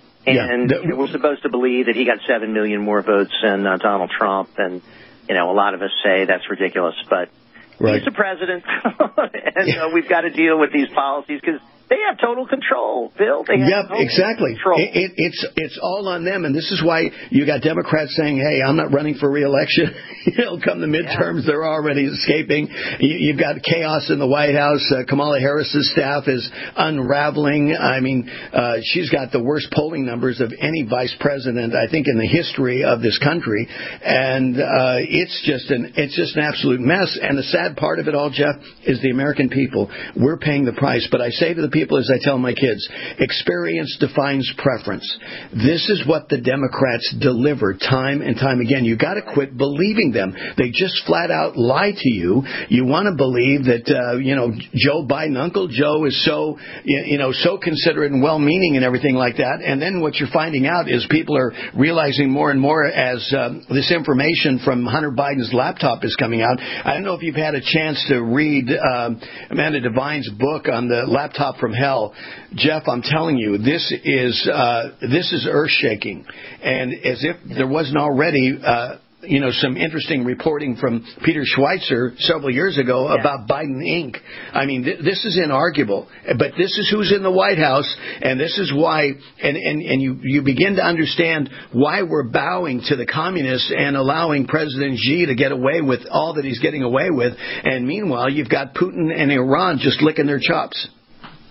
And yeah. you know, we're supposed to believe that he got seven million more votes than uh, Donald Trump, and you know, a lot of us say that's ridiculous, but right. he's the president, and uh, we've got to deal with these policies because they have total control, Bill. They have yep, total exactly. control. It, it, it's it's all on them, and this is why you got Democrats saying, "Hey, I'm not running for re-election." you know, come the midterms, yeah. they're already escaping. You, you've got chaos in the White House. Uh, Kamala Harris's staff is unraveling. I mean, uh, she's got the worst polling numbers of any vice president, I think, in the history of this country, and uh, it's just an it's just an absolute mess. And the sad part of it all, Jeff, is the American people. We're paying the price. But I say to the people, as I tell my kids, experience defines preference. This is what the Democrats deliver time and time again. You got to quit believing them. They just flat out lie to you. You want to believe that uh, you know Joe Biden, Uncle Joe, is so you know so considerate and well-meaning and everything like that. And then what you're finding out is people are realizing more and more as um, this information from Hunter Biden's laptop is coming out. I don't know if you've had a chance to read um, Amanda Devine's book on the laptop from hell. Jeff, I'm telling you, this is uh, this is earth-shaking. And as if there wasn't already, uh, you know, some interesting reporting from Peter Schweitzer several years ago yeah. about Biden Incorporated. I mean, th- this is inarguable. But this is who's in the White House, and this is why, and, and, and you, you begin to understand why we're bowing to the communists and allowing President Xi to get away with all that he's getting away with. And meanwhile, you've got Putin and Iran just licking their chops.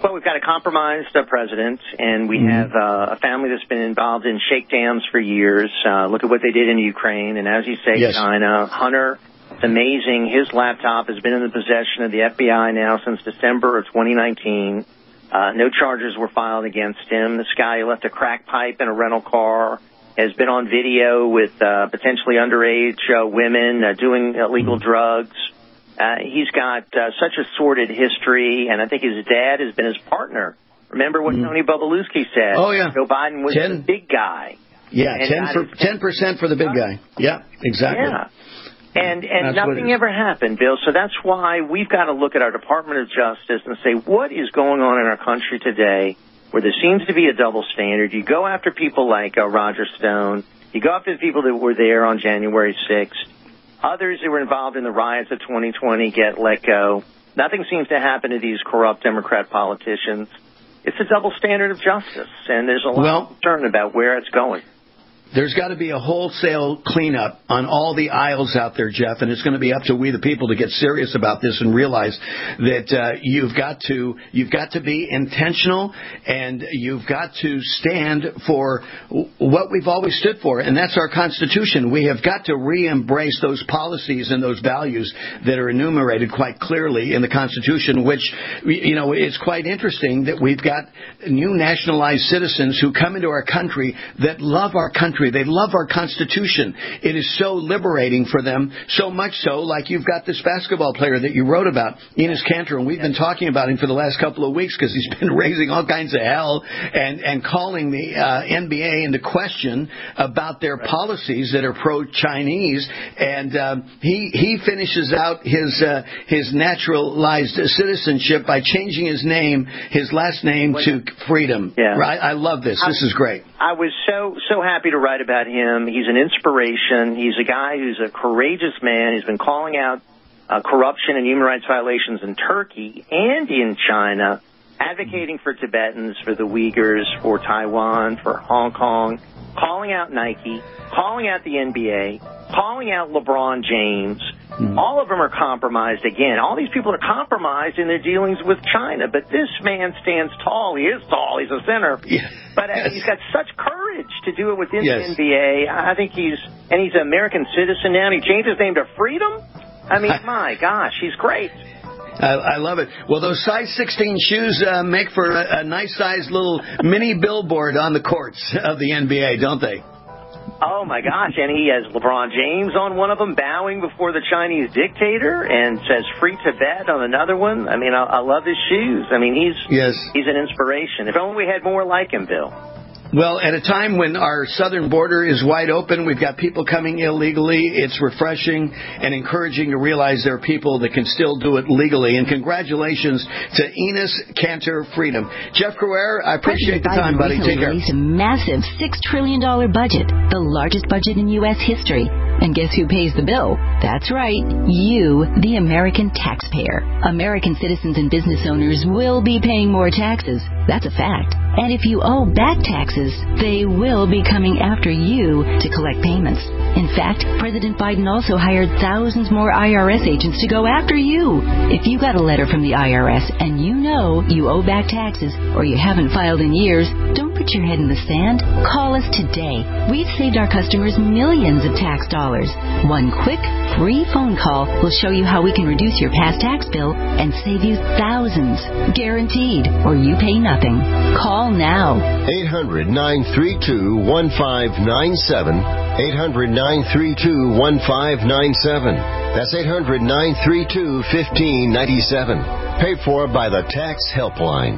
Well, we've got a compromised uh, president, and we mm-hmm. have uh, a family that's been involved in shakedowns for years. Uh, look at what they did in Ukraine, and as you say, yes. China. Hunter, it's amazing. His laptop has been in the possession of the F B I now since December of twenty nineteen. Uh, no charges were filed against him. This guy who left a crack pipe in a rental car has been on video with uh, potentially underage uh, women uh, doing illegal mm-hmm. drugs. Uh, he's got uh, such a sordid history, and I think his dad has been his partner. Remember what mm-hmm. Tony Bobulinski said? Oh, yeah. Joe Biden was ten, the big guy. Yeah, ten for, ten percent for the big guy. Yeah, exactly. Yeah. And and that's nothing ever happened, Bill. So that's why we've got to look at our Department of Justice and say, what is going on in our country today where there seems to be a double standard? You go after people like uh, Roger Stone. You go after the people that were there on January sixth. Others who were involved in the riots of twenty twenty get let go. Nothing seems to happen to these corrupt Democrat politicians. It's a double standard of justice, and there's a lot well, of concern about where it's going. There's got to be a wholesale cleanup on all the aisles out there, Jeff, and it's going to be up to we the people to get serious about this and realize that uh, you've got to you've got to be intentional, and you've got to stand for what we've always stood for, and that's our Constitution. We have got to re-embrace those policies and those values that are enumerated quite clearly in the Constitution, which, you know, it's quite interesting that we've got new nationalized citizens who come into our country that love our country. They love our Constitution. It is so liberating for them, so much so, like you've got this basketball player that you wrote about, Enes Kanter, and we've been talking about him for the last couple of weeks because he's been raising all kinds of hell and, and calling the uh, N B A into question about their right. policies that are pro-Chinese. And uh, he he finishes out his uh, his naturalized citizenship by changing his name, his last name, to Freedom. Yeah. Right? I love this. This is great. I was so so happy to write about him. He's an inspiration. He's a guy who's a courageous man. He's been calling out uh, corruption and human rights violations in Turkey and in China, advocating for Tibetans, for the Uyghurs, for Taiwan, for Hong Kong, calling out Nike, calling out the N B A, calling out LeBron James. Mm-hmm. All of them are compromised again. All these people are compromised in their dealings with China. But this man stands tall. He is tall. He's a sinner. Yeah. But uh, yes. he's got such courage to do it within yes. the N B A. I think he's, and he's an American citizen now. And he changed his name to Freedom. I mean, my gosh, he's great. I, I love it. Well, those size sixteen shoes uh, make for a, a nice-sized little mini billboard on the courts of the N B A, don't they? Oh, my gosh. And he has LeBron James on one of them, bowing before the Chinese dictator, and says Free Tibet on another one. I mean, I, I love his shoes. I mean, he's yes. he's an inspiration. If only we had more like him, Bill. Well, at a time when our southern border is wide open, we've got people coming illegally. It's refreshing and encouraging to realize there are people that can still do it legally. And congratulations to Enes Kanter Freedom. Jeff Crouere, I appreciate the time, buddy. Take care. Released a massive six trillion dollars budget, the largest budget in U S history. And guess who pays the bill? That's right, you, the American taxpayer. American citizens and business owners will be paying more taxes. That's a fact. And if you owe back taxes, they will be coming after you to collect payments. In fact, President Biden also hired thousands more I R S agents to go after you. If you got a letter from the I R S and you know you owe back taxes or you haven't filed in years, don't put your head in the sand. Call us today. We've saved our customers millions of tax dollars. One quick, free phone call will show you how we can reduce your past tax bill and save you thousands. Guaranteed, or you pay nothing. Call now. eight hundred, nine three two, one five nine seven. eight hundred, nine three two, one five nine seven. That's eight hundred, nine three two, one five nine seven. Paid for by the Tax Helpline.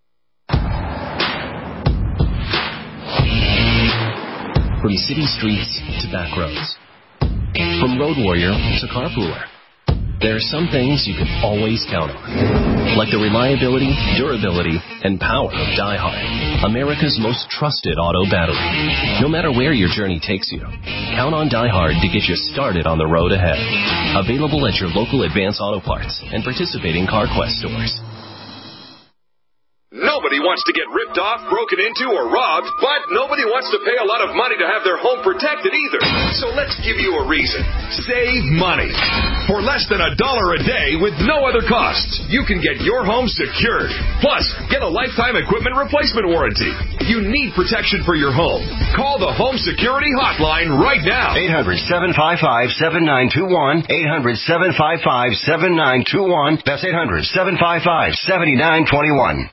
From city streets to back roads. From road warrior to carpooler. There are some things you can always count on, like the reliability, durability, and power of DieHard, America's most trusted auto battery. No matter where your journey takes you, count on DieHard to get you started on the road ahead. Available at your local Advance Auto Parts and participating CarQuest stores. Nobody wants to get ripped off, broken into, or robbed, but nobody wants to pay a lot of money to have their home protected either. So let's give you a reason. Save money. For less than a dollar a day with no other costs, you can get your home secured. Plus, get a lifetime equipment replacement warranty. You need protection for your home. Call the Home Security Hotline right now. eight hundred, seven five five, seven nine two one. eight hundred, seven five five, seven nine two one. That's eight hundred, seven five five, seven nine two one.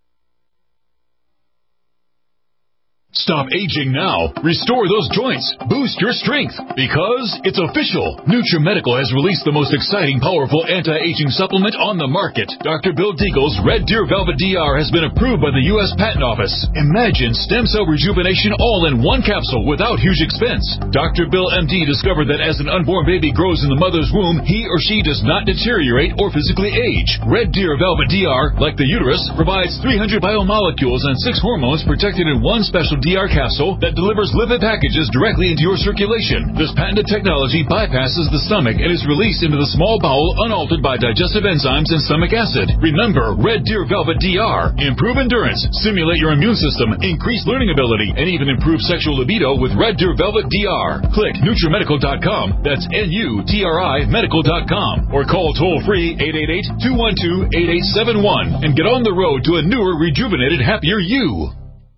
Stop aging now. Restore those joints. Boost your strength. Because it's official. NutriMedical has released the most exciting, powerful anti-aging supplement on the market. Doctor Bill Deagle's Red Deer Velvet D R has been approved by the U S Patent Office. Imagine stem cell rejuvenation all in one capsule without huge expense. Doctor Bill M D discovered that as an unborn baby grows in the mother's womb, he or she does not deteriorate or physically age. Red Deer Velvet D R, like the uterus, provides three hundred biomolecules and six hormones protected in one special D R capsule that delivers lipid packages directly into your circulation. This patented technology bypasses the stomach and is released into the small bowel unaltered by digestive enzymes and stomach acid. Remember, Red Deer Velvet D R. Improve endurance, stimulate your immune system, increase learning ability, and even improve sexual libido with Red Deer Velvet D R. Click NutriMedical dot com. That's N U T R I medical dot com. Or call toll-free eight eight eight, two one two, eight eight seven one and get on the road to a newer, rejuvenated, happier you.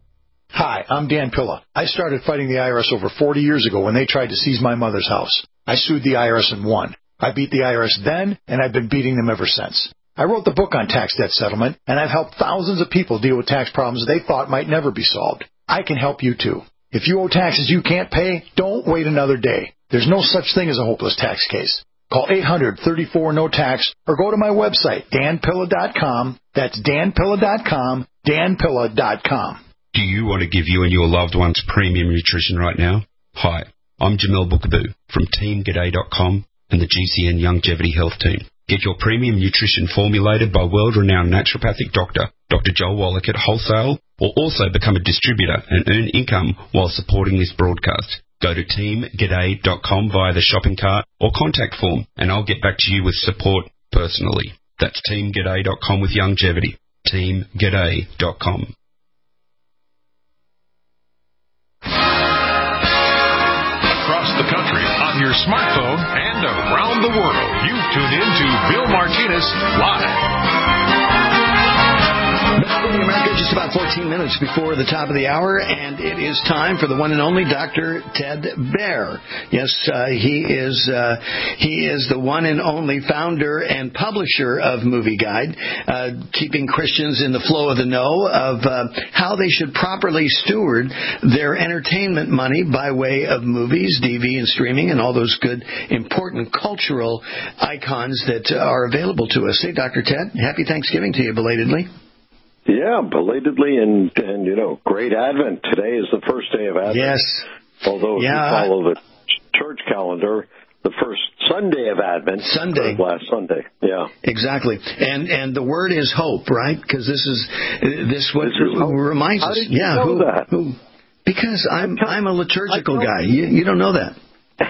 Hi, I'm Dan Pilla. I started fighting the I R S over forty years ago when they tried to seize my mother's house. I sued the I R S and won. I beat the I R S then, and I've been beating them ever since. I wrote the book on tax debt settlement, and I've helped thousands of people deal with tax problems they thought might never be solved. I can help you too. If you owe taxes you can't pay, don't wait another day. There's no such thing as a hopeless tax case. Call eight hundred, thirty-four, no tax or go to my website, dan pilla dot com. That's dan pilla dot com, dan pilla dot com. Do you want to give you and your loved ones premium nutrition right now? Hi, I'm Jamel Bookaboo from team g'day dot com and the G C N Longevity Health Team. Get your premium nutrition formulated by world-renowned naturopathic doctor, Doctor Joel Wallach at Wholesale, or also become a distributor and earn income while supporting this broadcast. Go to team g'day dot com via the shopping cart or contact form, and I'll get back to you with support personally. That's team g'day dot com with longevity. team g'day dot com. Across the country, on your smartphone, and around the world, you've tuned in to Bill Martinez Live. Back in America, just about fourteen minutes before the top of the hour, and it is time for the one and only Doctor Ted Baehr. Yes, uh, he is uh, he is the one and only founder and publisher of Movie Guide, uh, keeping Christians in the flow of the know of uh, how they should properly steward their entertainment money by way of movies, D V D, and streaming, and all those good, important cultural icons that are available to us. Hey, Doctor Ted, happy Thanksgiving to you belatedly. Yeah, belatedly, and, and, you know, great Advent. Today is the first day of Advent. Yes. Although if yeah. you follow the church calendar, the first Sunday of Advent. Sunday. Last Sunday, yeah. Exactly. And and the word is hope, right? Because this is this what this is reminds How us. Did you yeah, know who, that? Who, because I'm I'm a liturgical guy. You, you don't know that.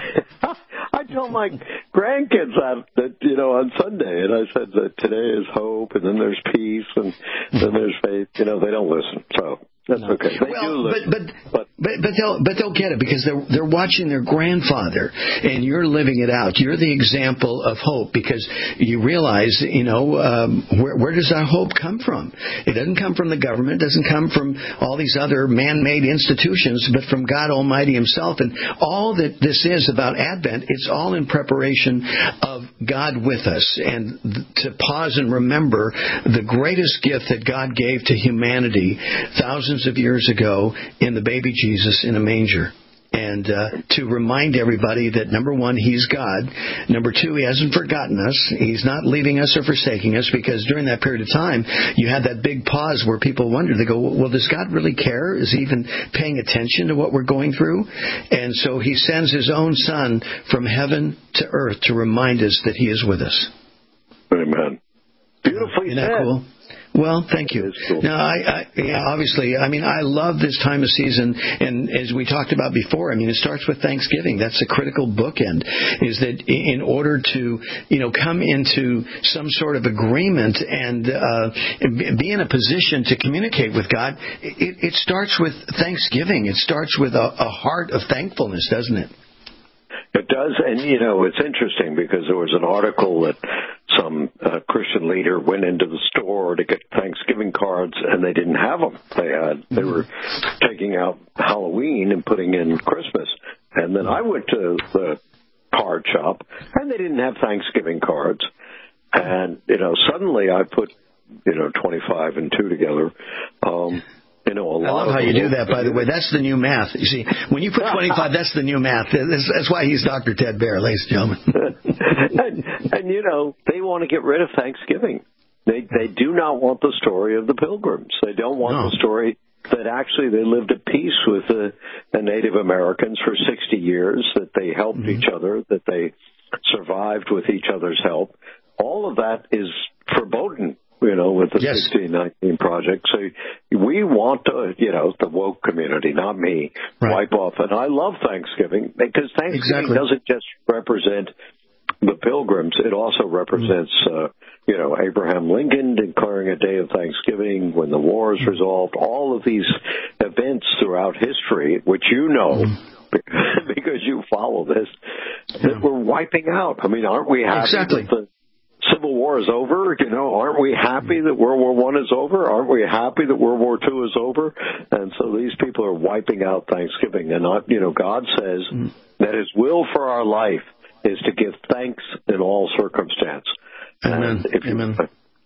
I tell my grandkids that, that, you know, on Sunday, and I said that today is hope, and then there's peace, and then there's faith. You know, they don't listen, so that's no. okay. They well, do listen, but, but, but, but, they'll, but they'll get it because they're, they're watching their grandfather, and you're living it out. You're the example of hope because you realize, you know, um, where, where does our hope come from? It doesn't come from the government. It doesn't come from all these other man-made institutions, but from God Almighty himself. And all that this is about Advent, it's all in preparation of God with us, and to pause and remember the greatest gift that God gave to humanity thousands of years ago in the baby Jesus in a manger. And uh, to remind everybody that, number one, he's God. Number two, he hasn't forgotten us. He's not leaving us or forsaking us, because during that period of time, you had that big pause where people wondered, they go, well, does God really care? Is he even paying attention to what we're going through? And so he sends his own son from heaven to earth to remind us that he is with us. Amen. Beautifully Isn't that said. cool? Well, thank you. No, I, I yeah, obviously, I mean, I love this time of season, and as we talked about before, I mean, it starts with Thanksgiving. That's a critical bookend, is that in order to, you know, come into some sort of agreement and uh, be in a position to communicate with God, it, it starts with Thanksgiving. It starts with a, a heart of thankfulness, doesn't it? It does, and, you know, it's interesting because there was an article that some uh, Christian leader went into the store to get Thanksgiving cards, and they didn't have them. They had they were taking out Halloween and putting in Christmas. And then I went to the card shop, and they didn't have Thanksgiving cards. And, you know, suddenly I put, you know, twenty-five and two together. Um You know, a lot I love how you do that, by the way. That's the new math. You see, when you put twenty-five, that's the new math. That's, that's why he's Doctor Ted Baehr, ladies and gentlemen. and, and, you know, they want to get rid of Thanksgiving. They they do not want the story of the Pilgrims. They don't want no. the story that actually they lived at peace with the, the Native Americans for sixty years, that they helped mm-hmm. each other, that they survived with each other's help. All of that is verboten, you know, with the yes. sixteen nineteen Project. So we want to, you know, the woke community, not me, right. wipe off. And I love Thanksgiving because Thanksgiving exactly. doesn't just represent the Pilgrims. It also represents, mm-hmm. uh, you know, Abraham Lincoln declaring a day of Thanksgiving when the war is resolved. All of these events throughout history, which you know, mm-hmm. because you follow this, that yeah. we're wiping out. I mean, aren't we happy exactly. that the Civil War is over? You know, aren't we happy that World War One is over? Aren't we happy that World War Two is over? And so these people are wiping out Thanksgiving. And, not, you know, God says mm-hmm. that His will for our life is to give thanks in all circumstance. Amen. And if you, Amen.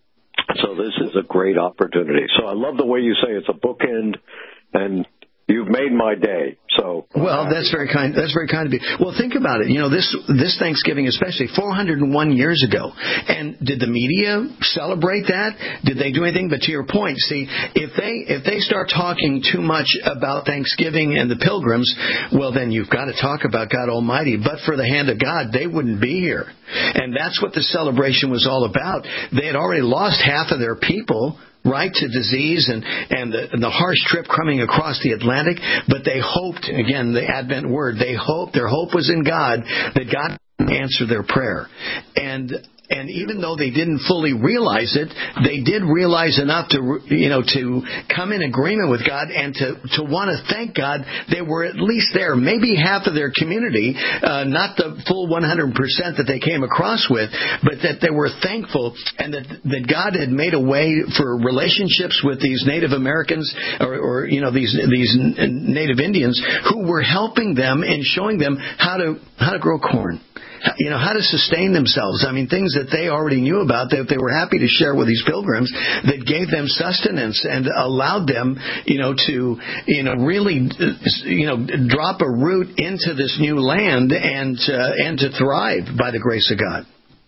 So this is a great opportunity. So I love the way you say it's a bookend, and you've made my day. So well, that's very kind. That's very kind of you. Well, think about it. You know, this this Thanksgiving, especially four hundred one years ago, and did the media celebrate that? Did they do anything? But to your point, see, if they if they start talking too much about Thanksgiving and the Pilgrims, well, then you've got to talk about God Almighty. But for the hand of God, they wouldn't be here, and that's what the celebration was all about. They had already lost half of their people, right, to disease and, and, the, and the harsh trip coming across the Atlantic. But they hoped, again, the Advent word, they hoped, their hope was in God, that God would answer their prayer. And And even though they didn't fully realize it, they did realize enough to, you know, to come in agreement with God and to, to want to thank God. They were at least there, maybe half of their community, uh, not the full one hundred percent that they came across with, but that they were thankful and that, that God had made a way for relationships with these Native Americans or, or you know, these, these Native Indians who were helping them and showing them how to, how to grow corn. You know, how to sustain themselves. I mean, things that they already knew about that they were happy to share with these pilgrims that gave them sustenance and allowed them, you know, to, you know, really, you know, drop a root into this new land and, uh, and to thrive by the grace of God.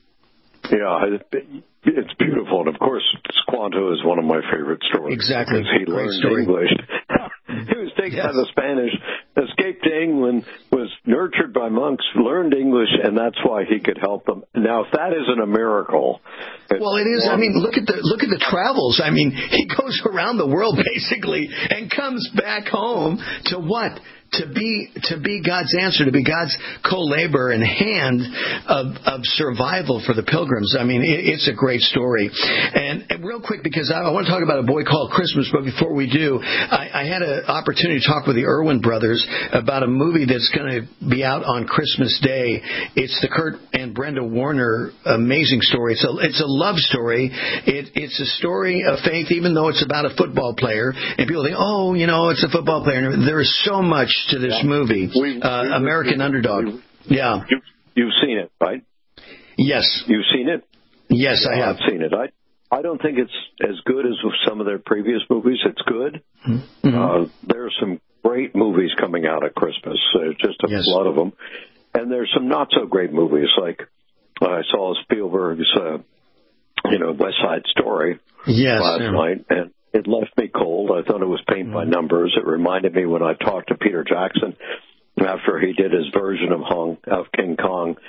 Yeah, it's beautiful. And of course, Squanto is one of my favorite stories. Exactly. Because he Great learned story. English. He was taken yes. by the Spanish, escaped to England, was nurtured by monks, learned English, and that's why he could help them. Now, if that isn't a miracle. Well, it is. I mean, look at the look at the travels. I mean, he goes around the world basically and comes back home to what? To be to be God's answer, to be God's co-labor and hand of, of survival for the pilgrims. I mean, it, it's a great story. And, and real quick, because I, I want to talk about A Boy Called Christmas, but before we do, I, I had an opportunity to talk with the Irwin brothers about a movie that's going to be out on Christmas Day. It's the Kurt and Brenda Warner amazing story. It's a it's a love story. It, it's a story of faith, even though it's about a football player. And people think, oh, you know, it's a football player. There is so much to this movie, we, uh, American we, Underdog. We, yeah. You, you've seen it, right? Yes. You've seen it? Yes, I have. I've seen it. I I don't think it's as good as some of their previous movies. It's good. Mm-hmm. Uh, there are some great movies coming out at Christmas, uh, just a yes. lot of them. And there's some not-so-great movies, like uh, I saw Spielberg's, uh, you know, West Side Story yes, last yeah. night, and it left me cold. I thought it was paint by numbers. It reminded me when I talked to Peter Jackson after he did his version of Hong, of King Kong,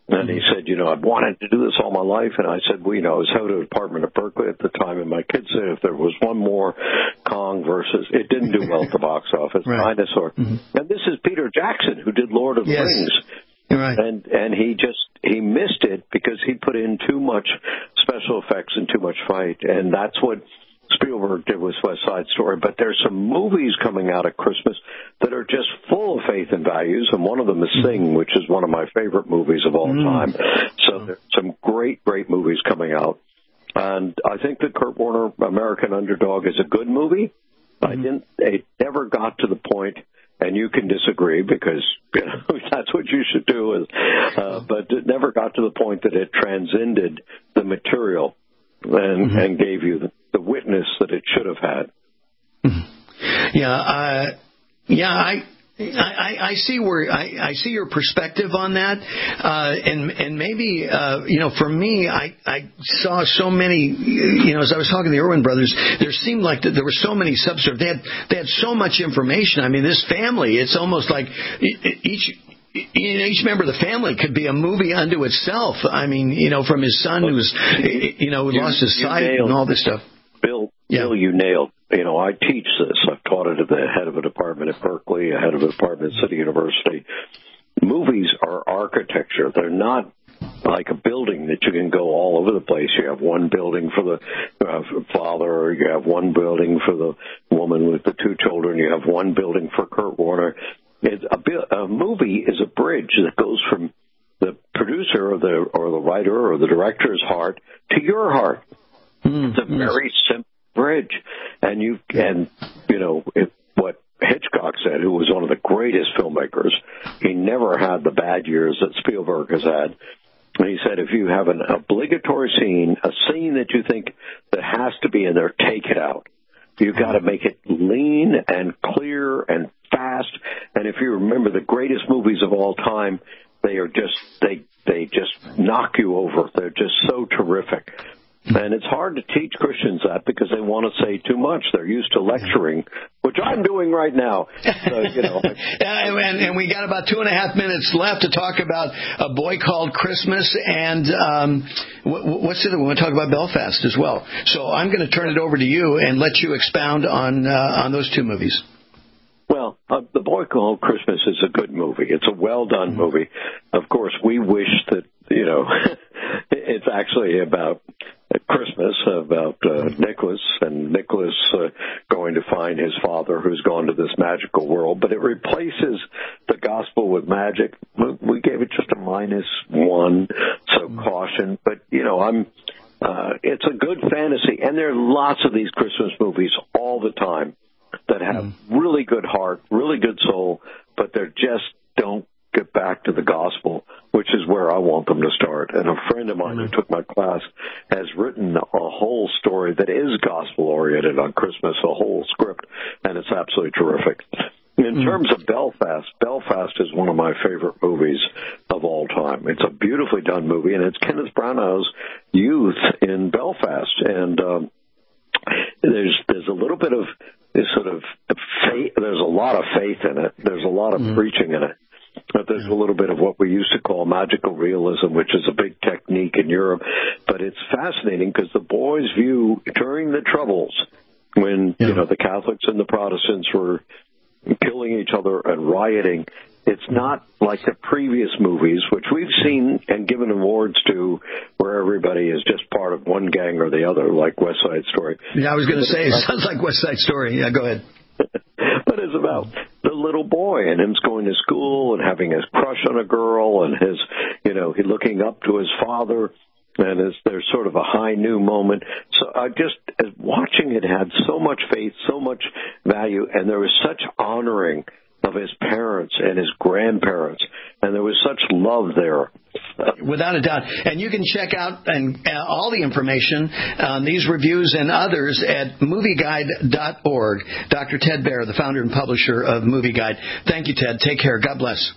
And he said, you know, I've wanted to do this all my life. And I said, well, you know, I was head of the department at Berkeley at the time, and my kids said if there was one more Kong versus, it didn't do well at the box office, right. Dinosaur. Mm-hmm. And this is Peter Jackson, who did Lord of the yes. Rings. Right. And and he just, he missed it because he put in too much special effects and too much fight. And that's what Spielberg did with West Side Story. But there's some movies coming out at Christmas that are just full of faith and values, and one of them is Sing, which is one of my favorite movies of all mm. time. So there's some great, great movies coming out. And I think that Kurt Warner, American Underdog, is a good movie. Mm. I didn't, it never got to the point, and you can disagree because you know, that's what you should do, is, uh, but it never got to the point that it transcended the material and, mm-hmm. and gave you the, the witness that it should have had. Yeah, uh, yeah, I, I, I see where I, I see your perspective on that, uh, and and maybe uh, you know, for me, I, I saw so many, you know, as I was talking to the Irwin brothers, there seemed like that there were so many substance. They had they had so much information. I mean, this family, it's almost like each. Each member of the family could be a movie unto itself. I mean, you know, from his son who's, you know, you, lost his sight and all this stuff. Bill, yeah. Bill, you nailed. You know, I teach this. I've taught it at the head of a department at Berkeley, a head of a department at City University. Movies are architecture. They're not like a building that you can go all over the place. You have one building for the uh, father, you have one building for the woman with the two children, you have one building for Kurt Warner. It's a, a movie is a bridge that goes from the producer or the or the writer or the director's heart to your heart. Mm, it's a very yes. simple bridge, and you and you know it, what Hitchcock said, who was one of the greatest filmmakers. He never had the bad years that Spielberg has had. And he said, if you have an obligatory scene, a scene that you think that has to be in there, take it out. You've got to make it lean and clear and fast. And if you remember the greatest movies of all time, they are just, they, they just knock you over. They're just so terrific. And it's hard to teach Christians that because they want to say too much. They're used to lecturing, which I'm doing right now. So, you know. and, and we got about two and a half minutes left to talk about A Boy Called Christmas and um, what's the other one? We want to talk about Belfast as well. So I'm going to turn it over to you and let you expound on uh, on those two movies. Well, uh, The Boy Called Christmas is a good movie. It's a well-done mm-hmm. movie. Of course, we wish that, you know, it's actually about Christmas, about uh, Nicholas and Nicholas uh, going to find his father who's gone to this magical world. But it replaces the gospel with magic. We gave it just a minus one, so mm-hmm. caution. But, you know, I'm. Uh, it's a good fantasy. And there are lots of these Christmas movies all the time that have mm. really good heart, really good soul, but they just don't get back to the gospel, which is where I want them to start. And a friend of mine mm. who took my class has written a whole story that is gospel-oriented on Christmas, a whole script, and it's absolutely terrific. In mm. terms of Belfast, Belfast is one of my favorite movies of all time. It's a beautifully done movie, and it's Kenneth Branagh's youth in Belfast. And um, there's there's a little bit of this sort of faith. There's a lot of faith in it. There's a lot of mm. preaching in it. But there's a little bit of what we used to call magical realism, which is a big technique in Europe. But it's fascinating because the boys view during the Troubles, when yeah. you know the Catholics and the Protestants were killing each other and rioting, it's not like the previous movies, which we've seen and given awards to, where everybody is just part of one gang or the other, like West Side Story. Yeah, I was going to say, it sounds like West Side Story. Yeah, go ahead. But it's about the little boy and him going to school and having his crush on a girl and his, you know, he looking up to his father. And it's, there's sort of a high new moment. So I just, as watching it, had so much faith, so much value, and there was such honoring of his parents and his grandparents, and there was such love there. Without a doubt. And you can check out and uh, all the information on these reviews and others at movie guide dot org. Doctor Ted Baehr, the founder and publisher of Movie Guide. Thank you, Ted. Take care. God bless.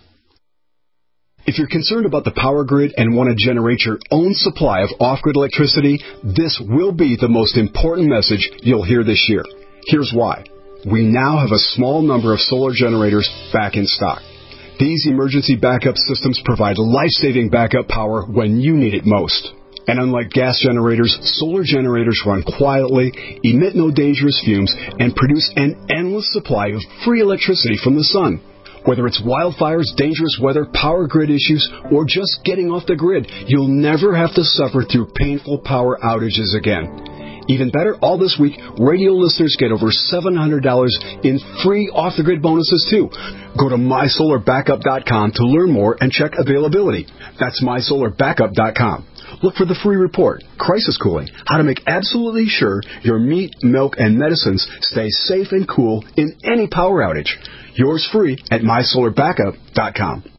If you're concerned about the power grid and want to generate your own supply of off-grid electricity, this will be the most important message you'll hear this year. Here's why. We now have a small number of solar generators back in stock. These emergency backup systems provide life-saving backup power when you need it most. And unlike gas generators, solar generators run quietly, emit no dangerous fumes, and produce an endless supply of free electricity from the sun. Whether it's wildfires, dangerous weather, power grid issues, or just getting off the grid, you'll never have to suffer through painful power outages again. Even better, all this week, radio listeners get over seven hundred dollars in free off-the-grid bonuses, too. Go to my solar backup dot com to learn more and check availability. That's my solar backup dot com. Look for the free report, Crisis Cooling, how to make absolutely sure your meat, milk, and medicines stay safe and cool in any power outage. Yours free at my solar backup dot com.